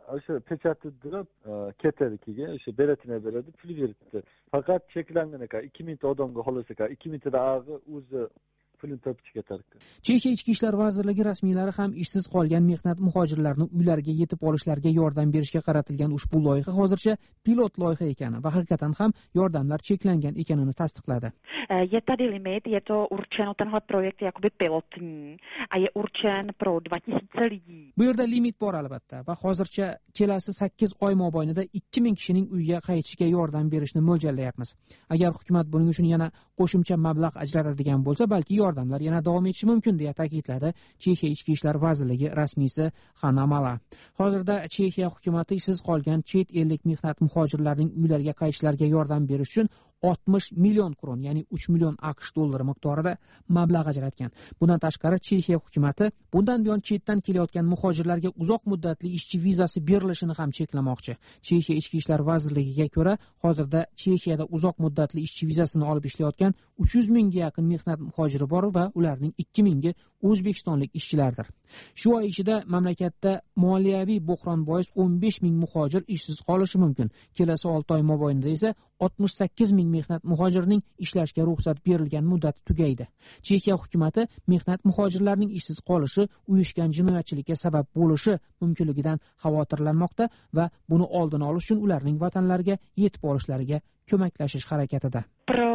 o'sha pechatni dirab ketadi keyin o'sha biletini beradi, pul beradi. Faqat cheklangan ekan ikki mingta odamga xolos ekan, ikki mingtada ag'i o'zi pulni topib ketar ekan. Chexiya Ichki ishlar vazirligi rasmiylari ham ishsiz qolgan mehnat muhojirlarini uylariga yetib olishlariga yordam berishga qaratilgan ushbu loyiha hozircha pilot loyiha ekani va haqiqatan ham yordamlar cheklangan ekanini tasdiqladi. Je tady limit, je to určeno, tenhle projekt je jakoby pilotní a je určen pro dva tisíce lidí. Bu yerda limit bor albatta va hozircha kelasi sakkiz oy mobaynida ikki ming kishining uyga qaytishga yordam berishni mo'ljallayapmiz. Agar hukumat buning uchun yana qo'shimcha mablag' ajratadigan bo'lsa, balki yordamlar yana davom etishi mumkin, deya ta'kidladi Chexiya Ichki ishlar vazirligi rasmiysi Hanna Mala. Hozirda Chexiya hukumati ishsiz qolgan chet ellik mehnat muhojirlarining uylariga qaytishlariga yordam berish uchun oltmish million kron, ya'ni uch million AQSh dollari miqdorida mablag' ajratgan. Bundan tashqari Chexiya hukumati bundan buyon chetdan kelayotgan muhojirlarga uzoq muddatli ishchi vizasi berilishini ham cheklamoqchi. Chexiya Ichki ishlar vazirligiga ko'ra, hozirda Chexiyada uzoq muddatli ishchi vizasini olib ishlayotgan uch yuz mingga yaqin mehnat muhojiri bor va ularning ikki mingi o'zbekistonlik ishchilardir. Shu oy ichida mamlakatda moliyaviy bo'hron bois o'n besh ming muhojir ishsiz qolishi mumkin. Kelasi olti oy mobaynida esa oltmish sakkiz ming mehnat muhojirining ishlashga ruxsat berilgan muddati tugaydi. Chexiya hukumati mehnat muhojirlarining ishsiz qolishi uyushgan jinoyatchilikka sabab bo'lishi mumkinligidan xavotirlanmoqda va buni oldini olish uchun ularning vatanlariga yetib olishlariga ko'maklashish harakatida. Pro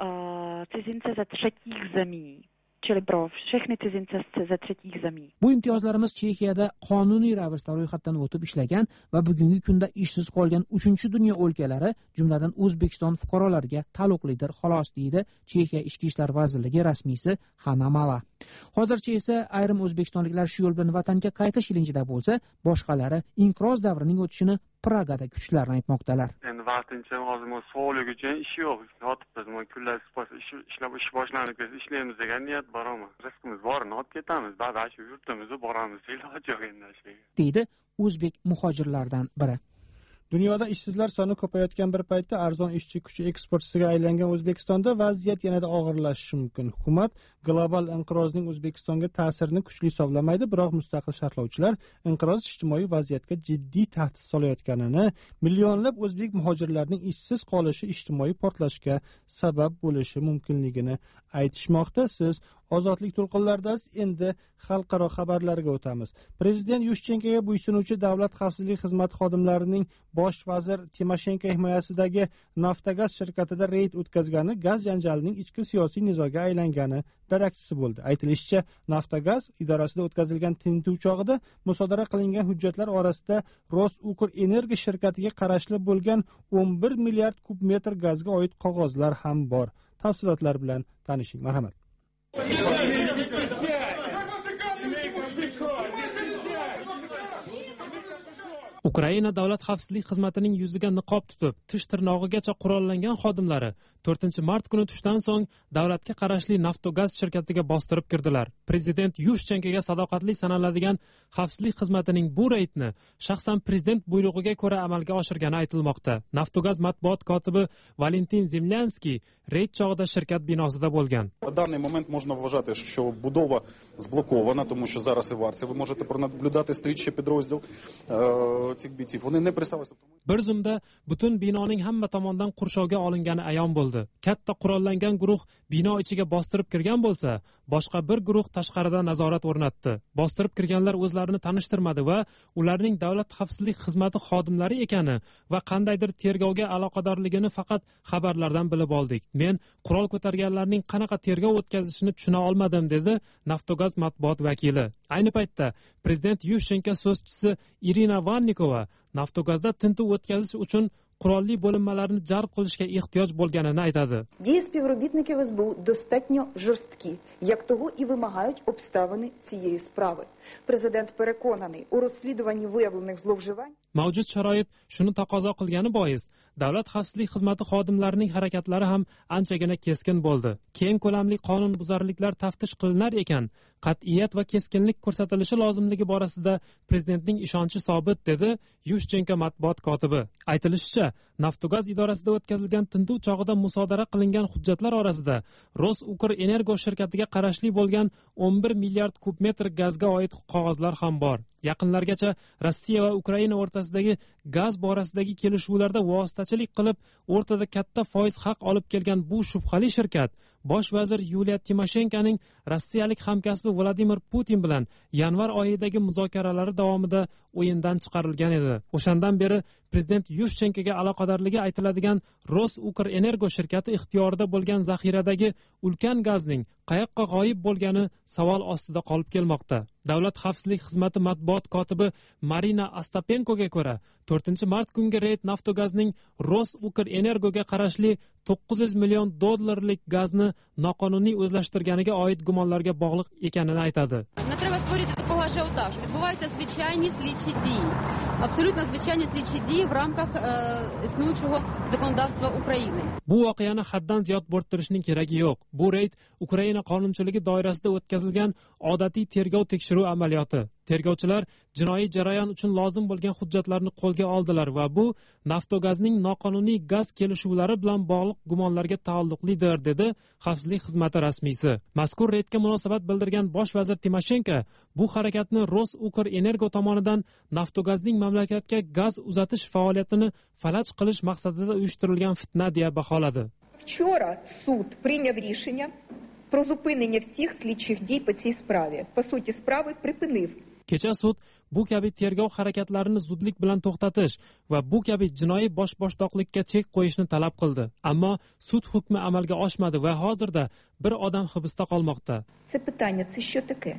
uh, cizince ze třetích zemí. Čili pro všechny cizince ze třetích zemí. Bu imtiyozlarimiz Chexiyada qonuniy ravishda ro'yxatdan o'tib ishlagan va bugungi kunda ishsiz qolgan uchinchi dunyo o'lkalari, jumladan O'zbekiston fuqarolariga taalluqlidir, xolos, deydi Chexiya Ichki ishlar vazirligi rasmiysi Hanna Mala. Hozircha esa ayrim o'zbekistonliklar shu yo'l bilan vatanga qaytish ilinjida bo'lsa, boshqalari inqiroz davrining o'tishini Pragada kutishlarini aytmoqdalar. Endi vaqtincha hozir sog'lik uchun ish yo'q, yotibmiz. Men kunlar ishlab ish boshlanib ketsa ishlaymiz degan niyat bor ama rizqimiz borini olib ketamiz. Ba'zi shu yurtimizga boramiz, iloji yo'q endi shu. Deydi o'zbek muhojirlardan biri. Dunyoda ishsizlar soni ko'payayotgan bir paytda arzon ishchi kuchi eksportchisiga aylangan O'zbekistonda vaziyat yanada og'irlashishi mumkin. Hukumat global inqirozning O'zbekistonga ta'sirini kuchli hisoblamaydi, biroq mustaqil sharhlovchilar inqiroz ijtimoiy vaziyatga jiddiy tahdid solayotganini, millionlab o'zbek muhojirlarining ishsiz qolishi ijtimoiy portlashga sabab bo'lishi mumkinligini aytishmoqda. Siz Ozodlik to'lqinlaridasiz. Endi xalqaro xabarlarga o'tamiz. Prezident Yushchenkoga bo'ysunuvchi davlat xavfsizlik xizmati xodimlarining bosh vazir Timoshenko himoyasidagi Naftogaz shirkatida reyd o'tkazgani gaz janjalining ichki siyosiy nizoga aylangani darakchisi bo'ldi. Aytilishicha, Naftogaz idorasida o'tkazilgan tintuv chog'ida musodara qilingan hujjatlar orasida Rosukreenergo shirkatiga qarashli bo'lgan o'n bir milliard kub metr gazga oid qog'ozlar ham bor. Tafsilotlar bilan tanishing. Marhamat. Ukraina davlat xavfsizlik xizmatining yuziga niqob tutib, tish tirnog'igacha qurollangan xodimlari to'rtinchi mart kuni tushdan so'ng davlatga qarashli Naftogaz shirkatiga bostirib kirdilar. Prezident Yushchenkoga sadoqatli sanaladigan xavfsizlik xizmatining bu reydni shaxsan prezident buyrug'iga ko'ra amalga oshirgani aytilmoqda. Naftogaz matbuot kotibi Valentin Zemlyanskiy reyd chog'ida shirkat binosida bo'lgan. На даний момент можна вважати, що будова зблокована, тому що зараз і в Арці ви можете пронаблюдати стоїть ще підрозділ цих бійців. Вони не представилися. Bir zumda butun binoning hamma tomondan qurshovga olingani ayon bo'ldi. Katta qurollangan guruh bino ichiga bostirib kirgan bo'lsa, boshqa bir guruh tashqarida nazorat o'rnatdi. Bostirib kirganlar o'zlarini tanishtirmadi va ularning davlat xavfsizlik xizmati xodimlari ekani va qandaydir tergovga aloqadorligini faqat xabarlardan bilib oldik. Men qurol ko'targanlarning qanaqa tergov o'tkazishini tushuna olmadim, dedi Naftogaz matbuot vakili. Ayni paytda prezident Yushchenko so'zchisi Irina Vannikova Naftogazda tintuv o'tkazish uchun qurolli bo'linmalarni jalb qilishga ehtiyoj bo'lganini aytadi. Дії співробітників СБУ достатньо жорсткі, як того і вимагають обставини цієї справи. Президент переконаний, у розслідуванні виявлених зловживань Mavjud sharoit shuni taqozo qilgani bois davlat xavfsizlik xizmati xodimlarining harakatlari ham anchagina keskin bo'ldi. Keng ko'lamli qonunbuzarliklar taftish qilinar ekan, qat'iyat va keskinlik ko'rsatilishi lozimligi borasida prezidentning ishonchi sobit, dedi Yushchenko matbuot kotibi. Aytilishicha, Naftogaz idorasida o'tkazilgan tintuv chog'ida musodara qilingan hujjatlar orasida Rosukrenergo shirkatiga qarashli bo'lgan o'n bir milliard kub metr gazga oid qog'ozlar ham bor. Yaqinlargacha Rossiya va Ukraina o'rtasidagi gaz borasidagi kelishuvlarda vositachilik qilib, o'rtada katta foiz haq olib kelgan bu shubhali shirkat bosh vazir Yuliya Timoshenkoning rossiyalik hamkasbi Vladimir Putin bilan yanvar oyidagi muzokaralari davomida o'yindan chiqarilgan edi. O'shandan beri prezident Yushchenkoga aloqadorligi aytiladigan Rosukrenergo shirkati ixtiyorida bo'lgan zaxiradagi ulkan gazning qayoqqa g'oyib bo'lgani savol ostida qolib kelmoqda. Davlat xavfsizlik xizmati matbuot kotibi Marina Ostapenkoga ko'ra, to'rtinchi mart kungi reyd Naftogazning Rosukrenergoga qarashli to'qqiz yuz million dollarlik gazni noqonuniy o'zlashtirganiga oid gumonlarga bog'liq ekanini aytadi. Ажіотаж. Відбуваються звичайні слідчі дії. Абсолютно звичайні слідчі дії в рамках е, існуючого законодавства України. Bu voqeani haddan ziyod bo'rttirishning keragi yo'q. Bu reyd Ukraina qonunchiligi doirasida o'tkazilgan odatiy tergov tekshiruv amaliyoti. Tergovchilar jinoiy jarayon uchun lozim bo'lgan hujjatlarni qo'lga oldilar va bu Naftogazning noqonuniy gaz kelishuvlari bilan bog'liq gumonlarga taalluqlidir, dedi xavfsizlik xizmati rasmiysi. Mazkur reydga munosabat bildirgan bosh vazir Timoshenko bu harakatni Rosukrenergo tomonidan Naftogazning mamlakatga gaz uzatish faoliyatini falaj qilish maqsadida uyushtirilgan fitna deya baholadi. Вчора суд прийняв рішення про зупинення всіх слідчих дій по цій справі. По суті, справи припинив. Kecha sud bu kabi tergov harakatlarini zudlik bilan to'xtatish va bu kabi jinoiy boshboshdoqlikka chek qo'yishni talab qildi. Ammo sud hukmi amalga oshmadi va hozirda bir odam hibsda qolmoqda. Це питання, це що таке?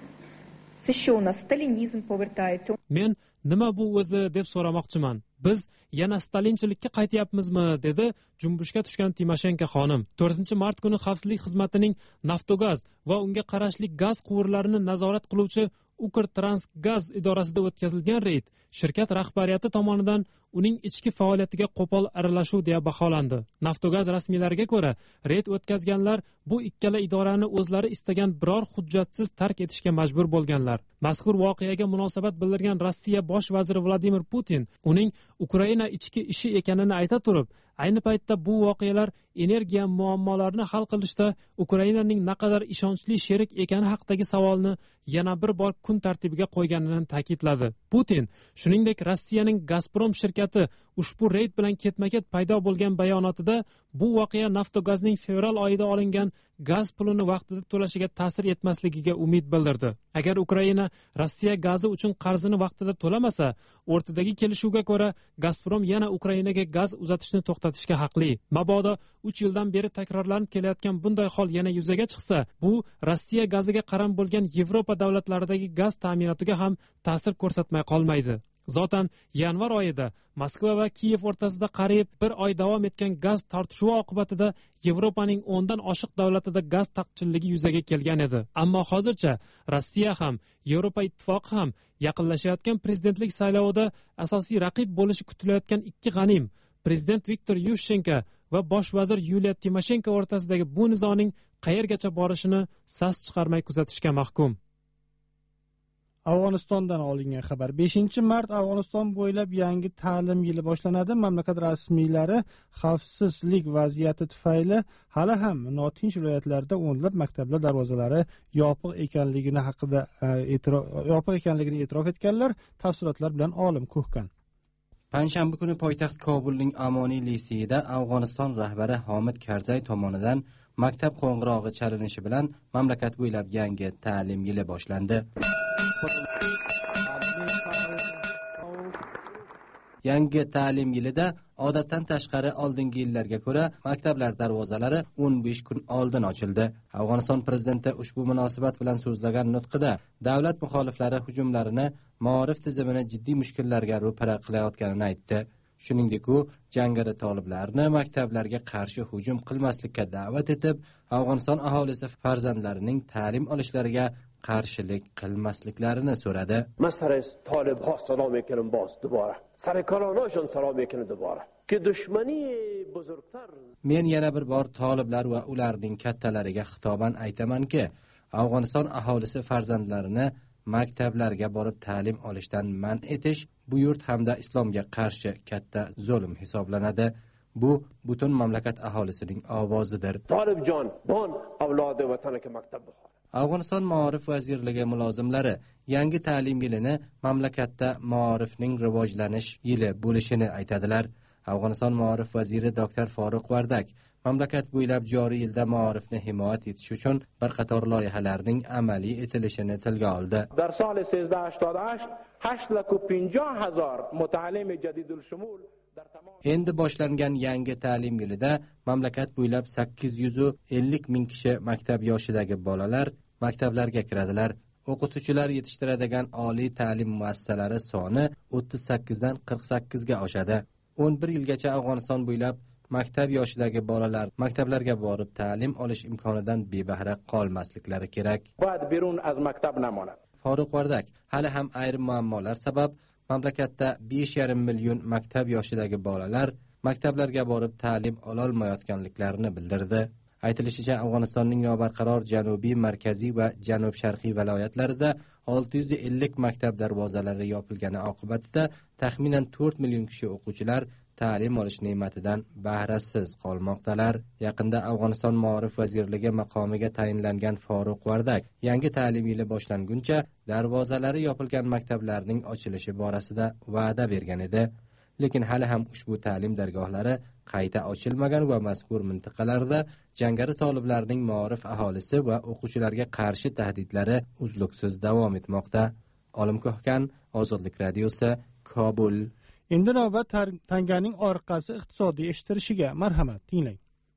Це що у нас сталінізм повертається? Men nima bu o'zi deb so'ramoqchiman. Biz yana stalinchilikka qaytyapmizmi, dedi jumbushga tushgan Timoshenko xonim. to'rtinchi mart kuni xavfsizlik xizmatining Naftogaz va unga qarashli gaz quvurlarini nazorat qiluvchi Ukrtransgaz idorasida o'tkazilgan reyd shirkat rahbariyati tomonidan uning ichki faoliyatiga qo'pol aralashuv deya baholandi. Naftogaz rasmiylariga ko'ra, reyd o'tkazganlar bu ikkala idorani o'zlari istagan biror hujjatsiz tark etishga majbur bo'lganlar. Mazkur voqeaga munosabat bildirgan Rossiya bosh vaziri Vladimir Putin uning Ukraina ichki ishi ekanini ayta turib, ayni paytda bu voqealar energiya muammolarini hal qilishda Ukrainaning naqadar ishonchli sherik ekani haqidagi savolni yana bir bor kun tartibiga qo'yganini ta'kidladi. Putin, shuningdek, Rossiyaning Gazprom shirkati ushbu reyd bilan ketma-ket paydo bo'lgan bayonotida bu voqea Naftogazning fevral oyida olingan gaz pulini vaqtida to'lashiga ta'sir etmasligiga umid bildirdi. Agar Ukraina Rossiya gazi uchun qarzini vaqtida to'lamasa, o'rtadagi kelishuvga ko'ra Gazprom yana Ukrainaga gaz uzatishni to'xtatishga haqli. Mabodo uch yildan beri takrorlanib kelayotgan bunday hol yana yuzaga chiqsa, bu Rossiya gaziga qaram bo'lgan Yevropa davlatlaridagi gaz ta'minotiga ham ta'sir ko'rsatmay qolmaydi. Zotan yanvar oyida Moskva va Kiyev o'rtasida qariyb bir oy davom etgan gaz tortishuvi oqibatida Yevropaning o'ndan oshiq davlatida gaz taqchilligi yuzaga kelgan edi. Ammo hozircha Rossiya ham, Yevropa ittifoqi ham yaqinlashayotgan prezidentlik saylovida asosiy raqib bo'lishi kutilayotgan ikki g'anim, prezident Viktor Yushchenko va bosh vazir Yuliya Timoshenko o'rtasidagi bu nizoning qayergacha borishini sas chiqarmay kuzatishga mahkum. Afg'onistondan olingan xabar. beshinchi mart Afg'oniston bo'ylab yangi ta'lim yili boshlanadi. Mamlakat rasmiylari xavfsizlik vaziyati tufayli hali ham notinch viloyatlarda o'nlab maktablar darvozalari yopiq ekanligini haqida e'tirof yopiq ekanligini e'tirof etganlar. Tafsilotlar bilan Olim Kuhkan. Panshanba kuni poytaxt Kobulning Amoniy liseyida Afg'oniston rahbari Hamid Karzay tomonidan maktab qo'ng'irog'i chalinishi bilan mamlakat bo'ylab yangi ta'lim yili boshlandi. Yangi ta'lim yilida odatdan tashqari oldingi yillarga ko'ra maktablar darvozalari o'n besh kun oldin ochildi. Afg'oniston prezidenti ushbu munosabat bilan so'zlagan nutqida davlat muxoliflari hujumlarini ma'rif tizimini jiddiy mushkullarga ro'para qilayotganini aytdi. Shuningdek, u jangari toliblarni maktablarga qarshi hujum qilmaslikka da'vat etib, Afg'oniston aholisi farzandlarining ta'lim olishlariga qarshilik qilmasliklarini so'radi. Masalan, toliblar salom ekelim boz dubora. Sarkaranoshon salom ekelim dubora. Ki dushmani buzurglar. Men yana bir bor toliblar va ularning kattalariga xitoban aytamanki, Afg'oniston aholisi farzandlarini maktablarga borib ta'lim olishdan man etish bu yurt hamda islomga qarshi katta zulm hisoblanadi. Bu butun mamlakat aholisining ovozidir. Tolibjon bon avlodi vataniga maktab bor. Afg'oniston Maarif vazirligi mulozimlari yangi ta'lim yilini mamlakatda maarifning rivojlanish yili bo'lishini aytadilar. Afg'oniston Maarif vaziri doktor Foruq Vardak mamlakat bo'ylab joriy yilda maarifni himoya etish uchun bir qator loyihalarning amaliy etilishini tilga oldi. Dar sol سیزده هشتاد و هشت هشت لک و پنجاه هزار متعلم جدید الشمول Endi boshlangan yangi ta'lim yilida mamlakat bo'ylab sakkiz yuz ellik ming kishi maktab yoshidagi bolalar maktablarga kiradilar. O'qituvchilar yetishtiradigan oliy ta'lim muassasalari soni o'ttiz sakkizdan qirq sakkizga oshadi. o'n bir yilgacha Afg'oniston bo'ylab maktab yoshidagi bolalar maktablarga borib ta'lim olish imkonidan bebahra qolmasliklari kerak. Ba'd berun az maktab namonad. Foruq Vardak hali ham ayrim muammolar sabab mamlakatda besh yarim million maktab yoshidagi bolalar maktablarga borib ta'lim ololmayotganliklarini bildirdi. Aytilishicha, Afg'onistonning nobarqaror janubiy, markaziy va janub-sharqiy viloyatlarida olti yuz ellik maktab darvozalari yopilgani oqibatida taxminan to'rt million kishi o'quvchilar ta'lim olish ne'matidan bahrasiz qolmoqdalar. Yaqinda Afg'oniston Maarif vazirligi maqomiga tayinlangan Foruq Vardak yangi ta'lim yili boshlanguncha darvozalari yopilgan maktablarning ochilishi borasida va'da bergan edi. Lekin hali ham ushbu ta'lim dargohlari qayta ochilmagan va mazkur mintaqalarda jangari toliblarning maarif aholisi va o'quvchilarga qarshi tahdidlari uzluksiz davom etmoqda. Olim Ko'hkan, Ozodlik radiosi, Kobul. Endi navbat tanganing orqasi iqtisodiy eshittirishiga. Marhamat, tinglang.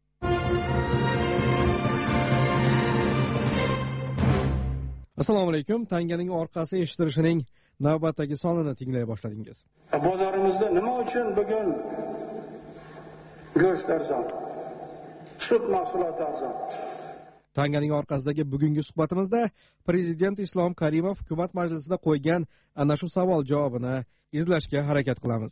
Assalomu alaykum. Tanganing orqasi eshittirishining navbatdagi sonini tinglay boshladingiz. Bozorimizda nima uchun bugun go'sht arzon, sut mahsuloti arzon? Tanganing orqasidagi bugungi suhbatimizda Prezident Islom Karimov hukumat majlisida qo'ygan ana shu savol javobini izlashga harakat qilamiz.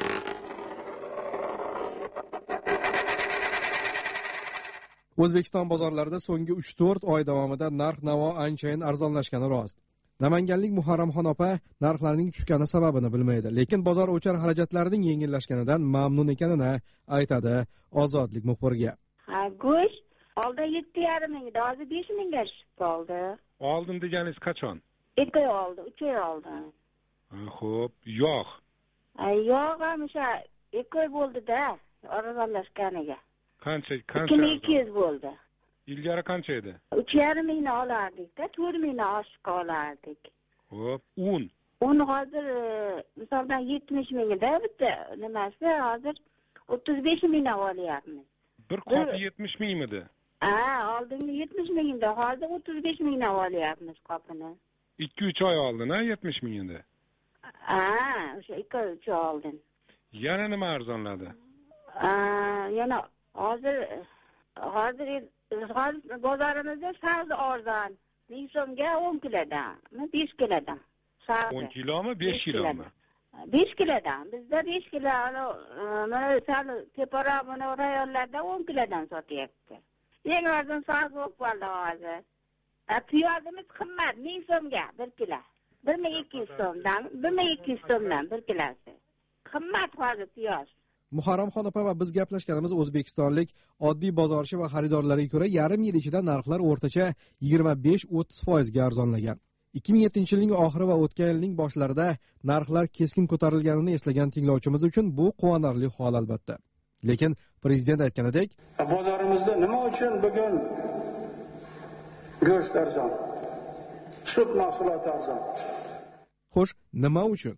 O'zbekiston bozorlarida so'nggi uch to'rt oy davomida narx-navo anchayin arzonlashgani rost. Namanganlik Muharramxon opa narxlarning tushgani sababini bilmaydi, lekin bozor o'char xarajatlarining yengillashganidan mamnun ekanini aytadi Ozodlik muxbiriga. Ha, go'sht oldin yetti yarim ming edi, hozir besh mingga tushib qoldi. Oldin deganingiz qachon? ikki oy oldin, uch oy oldin. Xo'p, yog'. Ay, yog' ham o'sha ikki oy bo'ldi-da, arzonlashganiga. Qancha, qancha? ikki ming ikki yuz bo'ldi. Ilgari qancha edi? uch yarim mingni olardik-da, to'rt mingni oshga olardik. Xo'p, un. Un hozir misoldan yetmish mingda bitta nimasi, hozir o'ttiz besh mingdan olyapmiz. Bir qopi yetmish mingmidi? Ha, oldingi yetmish mingda, hozir o'ttiz besh mingdan olyapmiz qopini. ikki uch oy oldin, ha, yetmish ming edi. Ha, o'sha ikki uch oy oldin. Yana nima arzonladi? Ha, yana hozir hozir hozir bozorimizda sabzi arzon. ming so'mga o'n kilodan, besh kilodan. o'n kilomi, besh kilomi? besh kilodan. Bizda besh kilo, mana sal teparoq mana rayonlarda o'n kilodan sotyapti. Eng arzon sabzi bo'lib qoldi hozir. Piyozimiz qimmat, ming so'mga bir kilo. bir ming ikki yuz so'mdan, bir ming ikki yuz so'mdan bir kilosi. Qimmat hozir piyoz. Muharramxon opa va biz gaplashganimiz o'zbekistonlik oddiy bozorchi va xaridorlarga ko'ra yarim yil ichida narxlar o'rtacha yigirma besh o'ttiz foiz ga arzonlagan. ikki ming yettinchi yilning oxiri va o'tgan yilning boshlarida narxlar keskin ko'tarilganini eslagan tinglovchimiz uchun bu quvonarli hol albatta. Lekin prezident aytganidek, bozorimizda nima uchun bugun go'sht arzon, sut mahsuloti arzon? Xo'sh, nima uchun?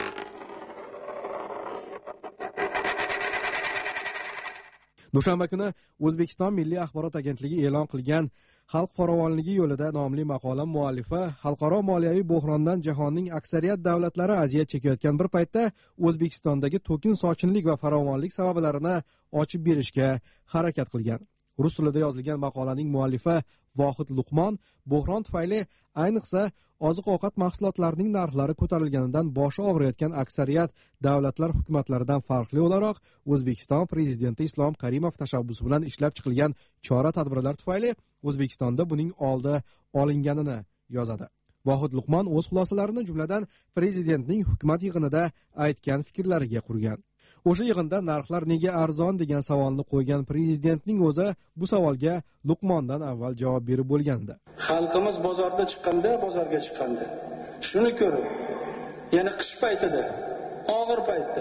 Dushanba kuni O'zbekiston Milliy axborot agentligi e'lon qilgan Xalq farovonligi yo'lida nomli maqola muallifi xalqaro moliyaviy bo'hrondan jahonning aksariyat davlatlari aziyat chekayotgan bir paytda O'zbekistondagi to'kin sochinlik va farovonlik sabablarini ochib berishga harakat qilgan. Rus tilida yozilgan maqolaning muallifi Vohid Luqmon bo'hron tufayli ayniqsa oziq-ovqat mahsulotlarining narxlari ko'tarilganidan boshi og'riyotgan aksariyat davlatlar hukumatlaridan farqli o'laroq O'zbekiston prezidenti Islom Karimov tashabbusi bilan ishlab chiqilgan chora-tadbirlar tufayli O'zbekistonda buning oldi olinganini yozadi. Vohid Luqmon o'z xulosalarini jumladan prezidentning hukumat yig'inida aytgan fikrlariga qurgan. O'sha yig'inda narxlar nega arzon degan savolni qo'ygan prezidentning o'zi bu savolga Luqmondan avval javob berib bo'lgandi. Xalqimiz bozorda chiqqanda, bozorga chiqqanda shuni ko'rib, yana qish paytida, og'ir paytda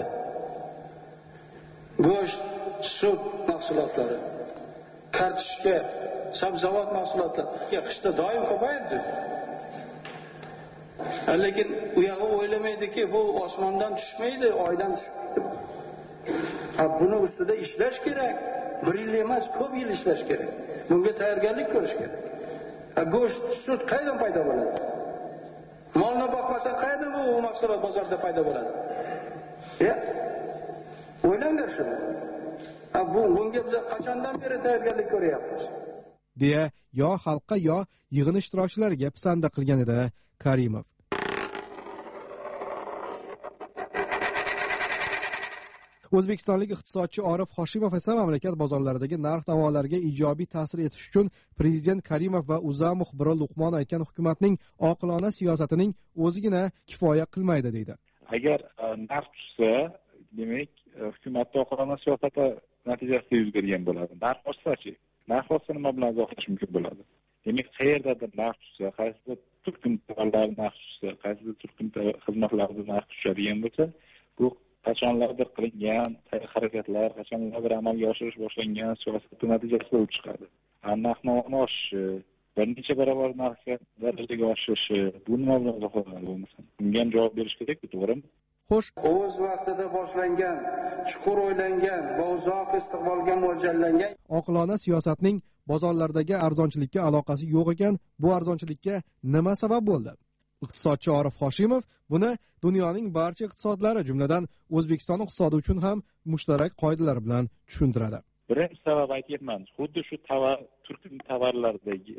go'sht, sut mahsulotlari, kartoshka, sabzavot mahsulotlari qishda doim ko'payadi. Lekin u yog'i o'ylamaydiki, bu osmondan tushmaydi, oydan tushmaydi. Ha, buni ustida ishlash kerak. Bir yil emas, ko'p yil ishlash kerak. Bunga tayyorgarlik ko'rish kerak. Ha, go'sht, sut qayerdan paydo bo'ladi? Molni boqmasa qayerda bu mahsulot bozorda paydo bo'ladi? Ya, o'ylanglar shuni. Ha, bu bunga biz qachondan beri tayyorgarlik ko'ryapmiz? deya yo xalqqa yo yig'in ishtirokchilariga pisanda qilgan edi Karimov. O'zbekistonlik iqtisodchi Orif Hoshimov esa mamlakat bozorlaridagi narx-navolarga ijobiy ta'sir etish uchun prezident Karimov va O'zA muxbiri Luqmon aytgan hukumatning oqilona siyosatining o'zigina kifoya qilmaydi deydi. Agar narx tushsa, demak, hukumatda oqilona siyosati natijasida yuz bergan bo'ladi. Narx oshsa-chi, narx oshsa nima bilan izohlash mumkin bo'ladi? Demak, qayerdadir narx tushsa, qaysidir turkum tovarlar narx tushsa, qaysidir turkum xizmatlarda narx tushadigan bo'lsa, bu qachonlardir qilingan harakatlar, qachonlardir amalga oshirish boshlangan siyosat natijasida bo'lib chiqadi. Narx-navoni oshishi, bir necha barobar narxga darajaga oshishi, bu nima bilan izohlanadi bo'lmasa? Bunga ham javob berish kerak, to'g'rimi? Xo'sh, o'z vaqtida boshlangan, chuqur o'ylangan va uzoq istiqbolga mo'ljallangan oqilona siyosatning bozorlardagi arzonchilikka aloqasi yo'q ekan, bu arzonchilikka nima sabab bo'ldi? Iqtisodchi Orif Hoshimov buni dunyoning barcha iqtisodlari, jumladan O'zbekiston iqtisodi uchun ham mushtarak qoidalar bilan tushuntiradi. Birinchi sabab aytyapman, xuddi shu tovar, turkum tovarlardagi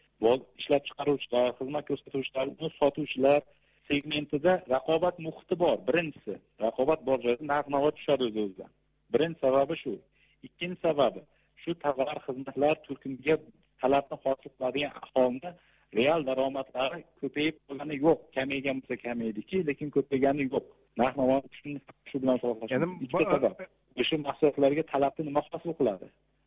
ishlab chiqaruvchilar, xizmat ko'rsatuvchilar, sotuvchilar segmentida raqobat muhiti bor. Birinchisi, raqobat bor joyda narx-navo tushadi o'z-o'zidan. Birinchi sababi shu. Ikkinchi sababi, shu tovar, xizmatlar turkumiga talabni hosil qiladigan aholining real daromadlari ko'payib qolgani yo'q. Kamaygan bo'lsa kamaydiki, lekin ko'paygani yo'q. Narx-navo tushishini shu bilan izohlash. Ya'ni ikkita sabab. O'sha mahsulotlarga talabni nima hosil qiladi?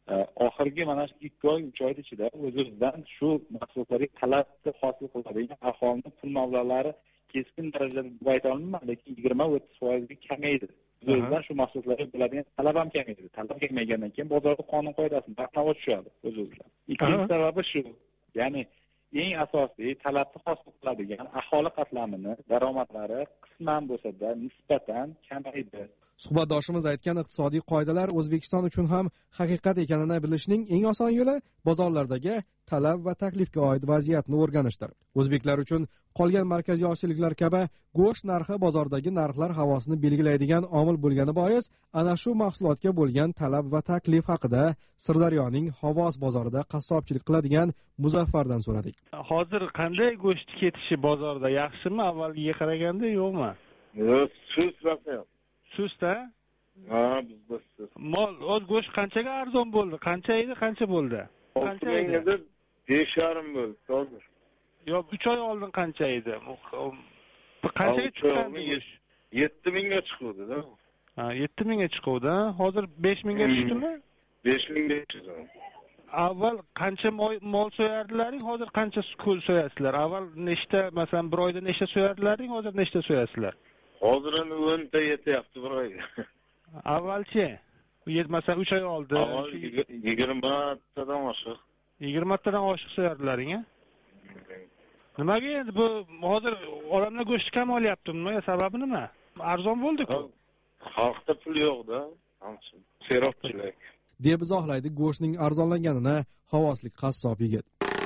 Oxirgi mana shu ikki oy, uch oy ichida o'z-o'zidan shu mahsulotlarga talabni hosil qiladigan aholining pul mablag'lari keskin darajada deb ayta olmayman, lekin yigirma o'ttiz foizga kamaydi. O'z-o'zidan shu mahsulotlarga bo'ladigan talab ham kamaydi. Talab kamaygandan keyin bozorda qonun qoidasini narx-navo tushadi o'z-o'zidan. Ikkinchi sababi shu. Ya'ni eng asosiy talabni hosil qiladigan aholi qatlamini daromadlari qisman bo'lsa-da nisbatan kamaydi. Suhbatdoshimiz aytgan iqtisodiy qoidalar O'zbekiston uchun ham haqiqat ekanini bilishning eng oson yo'li bozorlardagi talab va taklifga oid vaziyatni o'rganishdir. O'zbeklar uchun qolgan markaziy osiyoliklar kabi go'sht narxi bozordagi narxlar havosini belgilaydigan omil bo'lgani bois, ana shu mahsulotga bo'lgan talab va taklif haqida Sirdaryoning Xovos bozorida qassobchilik qiladigan Muzaffardan so'radik. Hozir qanday go'sht ketishi bozorda, yaxshimi avvalgiga qaraganda yo'qmi? Yo'q, sust vaqt. Sust-a? Ha, bizda sust. Mol, o'z go'sht qanchaga arzon bo'ldi? Qancha edi, qancha bo'ldi? Qancha edi? besh yarim bo'ldi hozir. Yo'q, uch oy oldin qancha edi? Qanchaga chiqqan go'sht? yetti mingga chiqdi-da. Ha, yetti mingga chiqdi. Hozir besh mingga tushdimi? besh mingga tushdi. Avval qancha mol so'yardilaring, hozir qancha so'yasizlar? Avval nechta, masalan, bir oyda nechta so'yardilaring, hozir nechta so'yasizlar? Hozir endi o'nta yetyapti bir oyga. Avvalchi, masalan uch oy oldin avval yigirmatadan oshiq. yigirmatadan oshiq so'yardilaring-a? Nimaga endi bu hozir odamlar go'sht kam olyaptimi? Sababi nima? Arzon bo'ldi-ku. Xalqda pul yo'q-da, hamsi. Seroqchilik. deb izohlaydi go'shtning arzonlanganini Xovoslik qassob yigit.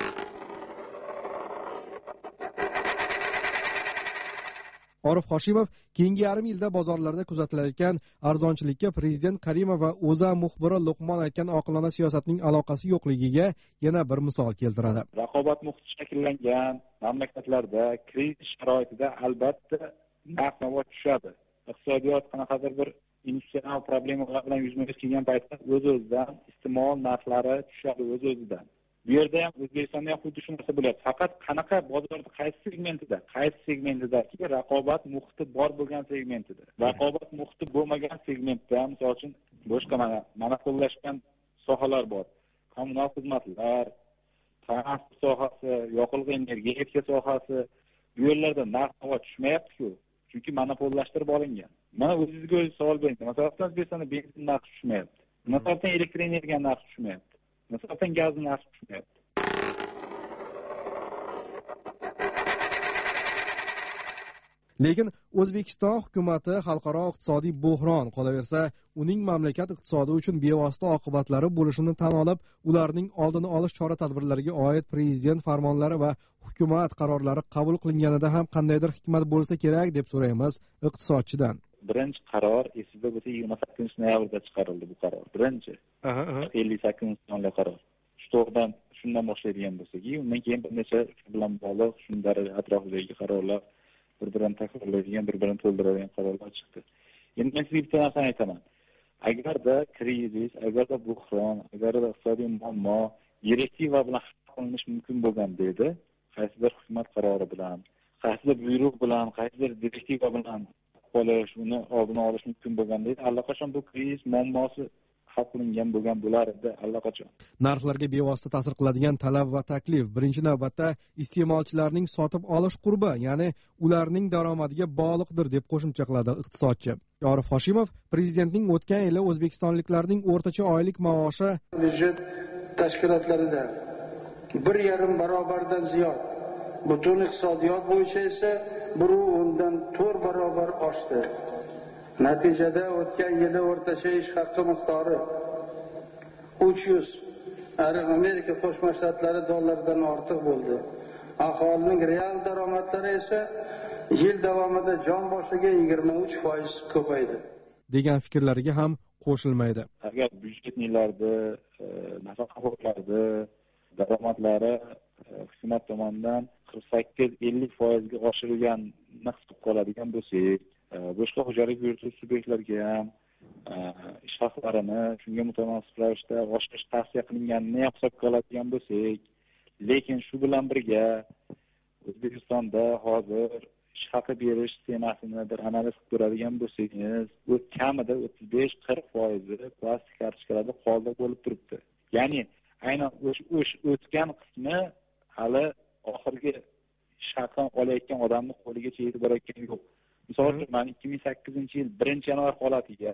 Orif Hoshimov keyingi yarim yilda bozorlarda kuzatilayotgan arzonchilikka prezident Karimov va O'zA muxbiri Luqmon aytgan oqilona siyosatning aloqasi yo'qligiga yana bir misol keltiradi. Raqobat muhiti shakllangan mamlakatlarda krizis sharoitida albatta narx-navo tushadi. Iqtisodiyot qanaqadir bir institutsional problemalar bilan yuzma-yuz kelgan paytda o'z-o'zidan iste'mol narxlari tushadi o'z-o'zidan. Bu yerda ham O'zbekistonda ham xuddi shu narsa bo'lyapti. Faqat qanaqa bozorda qaysi segmentida, qaysi segmentidagi raqobat muhiti bor bo'lgan segmentida. Raqobat muhiti bo'lmagan segmentda, misol uchun, boshqa mana monopollashgan sohalar bor. Kommunal xizmatlar, transport sohasi, yoqilg'i energetika sohasi, bu yerlarda narx-navo tushmayapti-ku. Chunki monopollashtirib olingan. Mana o'zingizga o'zingiz savol bering. Masalan, O'zbekistonda benzin narxi tushmayapti. Masalan, elektr energiya narxi tushmayapti. Masalan, gaz narxi tushmayapti. Lekin O'zbekiston hukumati xalqaro iqtisodiy bo'hron qolaversa, uning mamlakat iqtisodi uchun bevosita oqibatlari bo'lishini tan olib, ularning oldini olish chora-tadbirlariga oid prezident farmonlari va hukumat qarorlari qabul qilinganida ham qandaydir hikmat bo'lsa kerak deb so'raymiz iqtisodchidan. Birinchi qaror esingizda bo'lsa yigirma sakkizinchi noyabrda chiqarildi bu qaror. Birinchi. ellik sakkizinchi sonli qaror. Shu to'g'ridan shundan boshlaydigan bo'lsak, undan keyin bir necha shu bilan bog'liq shunday atrofidagi qarorlar bir-birini takrorlaydigan, bir-birini to'ldiradigan qarorlar chiqdi. Endi men sizga bitta narsani aytaman. Agarda krizis, agarda buhron, agarda iqtisodiy muammo direktiva bilan hal qilinish mumkin bo'lganda edi, qaysidir hukumat qarori bilan, qaysidir buyruq bilan, qaysidir direktiva bilan qolish, uni oldini olish mumkin bo'lganda edi, allaqachon bu krizis muammosi hal qilingan bo'lgan bo'lar edi allaqachon. Narxlarga bevosita ta'sir qiladigan talab va taklif birinchi navbatda iste'molchilarning sotib olish qurbi, ya'ni ularning daromadiga bog'liqdir deb qo'shimcha qiladi iqtisodchi. Yorif Hoshimov prezidentning o'tgan yili o'zbekistonliklarning o'rtacha oylik maoshi byudjet tashkilotlarida bir yarim barobardan ziyod, butun iqtisodiyot bo'yicha esa bir o'ndan to'rt barobar oshdi. Natijada o'tgan yili o'rtacha ish haqi miqdori uch yuz Amerika Qo'shma Shtatlari dollaridan ortiq bo'ldi. Aholining real daromadlari esa yil davomida jon boshiga yigirma uch foiz ko'paydi degan fikrlariga ham qo'shilmaydi. Agar byudjetniklarda, nafaqaxo'rlarda daromadlari hukumat tomonidan qirq sakkiz ellik foizga oshirilganini hisob qiladigan bo'lsak, boshqa xo'jalik yuritish subyektlariga ham ish haqlarini shunga mutanosib ravishda oshirish tavsiya qilinganini ham hisobga oladigan bo'lsak, lekin shu bilan birga O'zbekistonda hozir ish haqi berish sxemasini bir analiz qilib ko'radigan bo'lsangiz, u kamida o'ttiz besh qirq foizi plastik kartochkalarda qoldiq bo'lib turibdi. Ya'ni aynan o'sha o'tgan qismi hali oxirgi ish haqini olayotgan odamni qo'ligacha yetib borayotgani yo'q. Misol uchun, men ikki ming sakkizinchi yil birinchi yanvar holatiga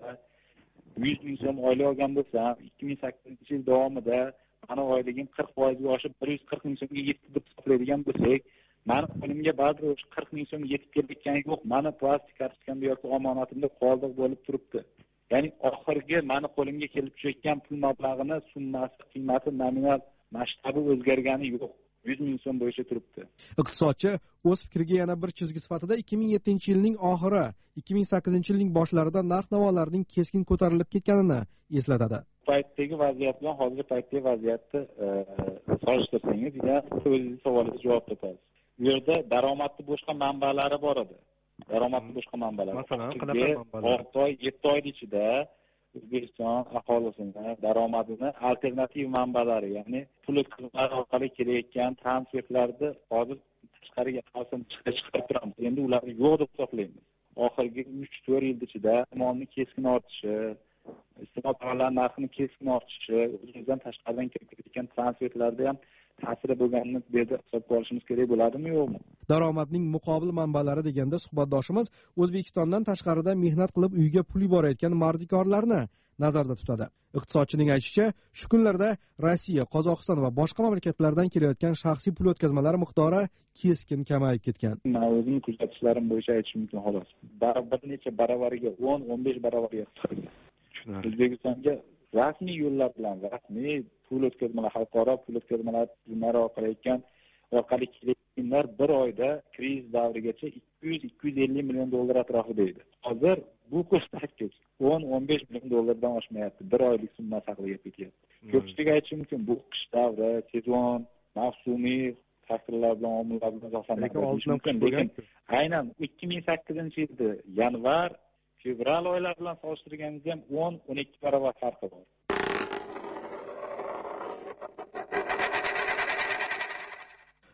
yuz ming so'm oylik olgan bo'lsam, ikki ming sakkizinchi yil davomida mani oyligim qirq foizga oshib bir yuz qirq ming so'mga yetdi deb hisoblaydigan bo'lsak, mani qo'limga ba'zi o'sha qirq ming so'm yetib kelayotgani yo'q. Mani plastik kartochkamda yoki omonatimda qoldiq bo'lib turibdi. Ya'ni oxirgi mani qo'limga kelib tushayotgan pul mablag'ini summasi, qiymati, nominal masshtabi o'zgargani yo'q. yuz ming so'm bo'yicha turibdi. Iqtisodchi o'z fikriga yana bir chizgi sifatida ikki ming yettinchi yilning oxiri, ikki ming sakkizinchi yilning boshlarida narx-navolarning keskin ko'tarilib ketganini eslatadi. Paytdagi vaziyat bilan hozirgi paytdagi vaziyatni solishtirsangiz, yana o'zingiz savolingizga javob topasiz. Bu yerda daromadning boshqa manbalari bor edi. Daromadning boshqa manbalari. Masalan, qanaqa manbalar? olti oy, yetti oy ichida O'zbekiston aholisini daromadini alternativ manbalari, ya'ni pul o'tkazmalari orqali kelayotgan transfertlarni hozir tashqariga qasam chiqarib turamiz. Endi ularni yo'q deb hisoblaymiz. Oxirgi uch to'rt yil ichida iste'molning keskin ortishi, iste'mol tovarlari narxining keskin ortishi, o'zimizdan tashqaridan kelib ketgan transfertlarda ham ta'siri bo'lganini bu yerda hisobga olishimiz kerak bo'ladimi, yo'qmi? Daromadning muqobil manbalari deganda suhbatdoshimiz O'zbekistondan tashqarida mehnat qilib uyga pul yuborayotgan mardikorlarni nazarda tutadi. Iqtisodchining aytishicha, shu kunlarda Rossiya, Qozog'iston va boshqa mamlakatlardan kelayotgan shaxsiy pul o'tkazmalari miqdori keskin kamayib ketgan. Men o'zim kuzatishlarim bo'yicha aytishim mumkin xolos. Bir necha baravariga, o'n o'n besh baravariga tushunarli. O'zbekistonga rasmiy yo'llar bilan rasmiy pul o'tkazmalar, xalqaro pul o'tkazmalar tizimlari orqali orqali kelayotganlar bir oyda kriz davrigacha ikki yuz ikki yuz ellik million dollar atrofida edi. Hozir bu ko'rsatkich o'n o'n besh million dollardan oshmayapti. Bir oylik summa haqida ketyapti. Ko'pchilik aytishi mumkin, bu qish davri, sezon, mavsumiy faktorlar bilan, omillar bilan izohlanishi mumkin. Lekin aynan ikki ming sakkizinchi yilda yanvar, fevral oylari bilan solishtirganimizda ham o'n o'n ikki barobar farqi bor.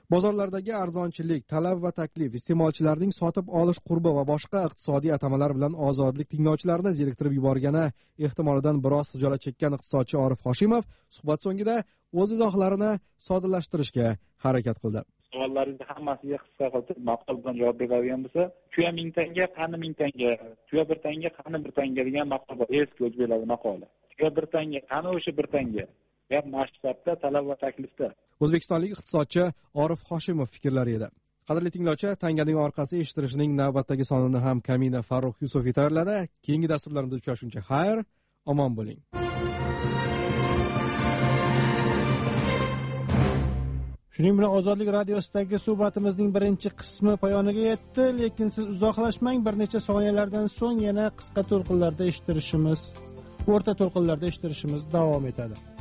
bozorlardagi arzonchilik, talab va taklif, iste'molchilarning sotib olish qurbi va boshqa iqtisodiy atamalar bilan ozodlik tinglovchilarini zeriktirib yuborgani ehtimolidan biroz xijolat chekkan iqtisodchi Orif Hoshimov suhbat so'ngida o'z izohlarini soddalashtirishga harakat qildi. Savollaringizni hammasiga qisqa qilib maqol bilan javob beradigan bo'lsa, tuya ming tanga, qani ming tanga, tuya bir tanga, qani bir tanga degan maqol bor. Eski o'zbeklar maqoli. Tuya bir tanga, qani o'sha bir tanga. Gap mashhurda, talab va taklifda. O'zbekistonlik iqtisodchi Orif Hoshimov fikrlari edi. Qadrli tinglovchi, tanganing orqasi eshittirishning navbatdagi sonini ham Kamina Farruh Yusufiy tayyorladi. Keyingi dasturlarimizda uchrashguncha xayr, omon bo'ling. Shuning bilan Ozodlik radiosidagi suhbatimizning birinchi qismi poyoniga yetdi, lekin siz uzoqlashmang, bir necha soniyalardan so'ng yana qisqa to'lqinlarda eshittirishimiz, o'rta to'lqinlarda eshittirishimiz davom etadi.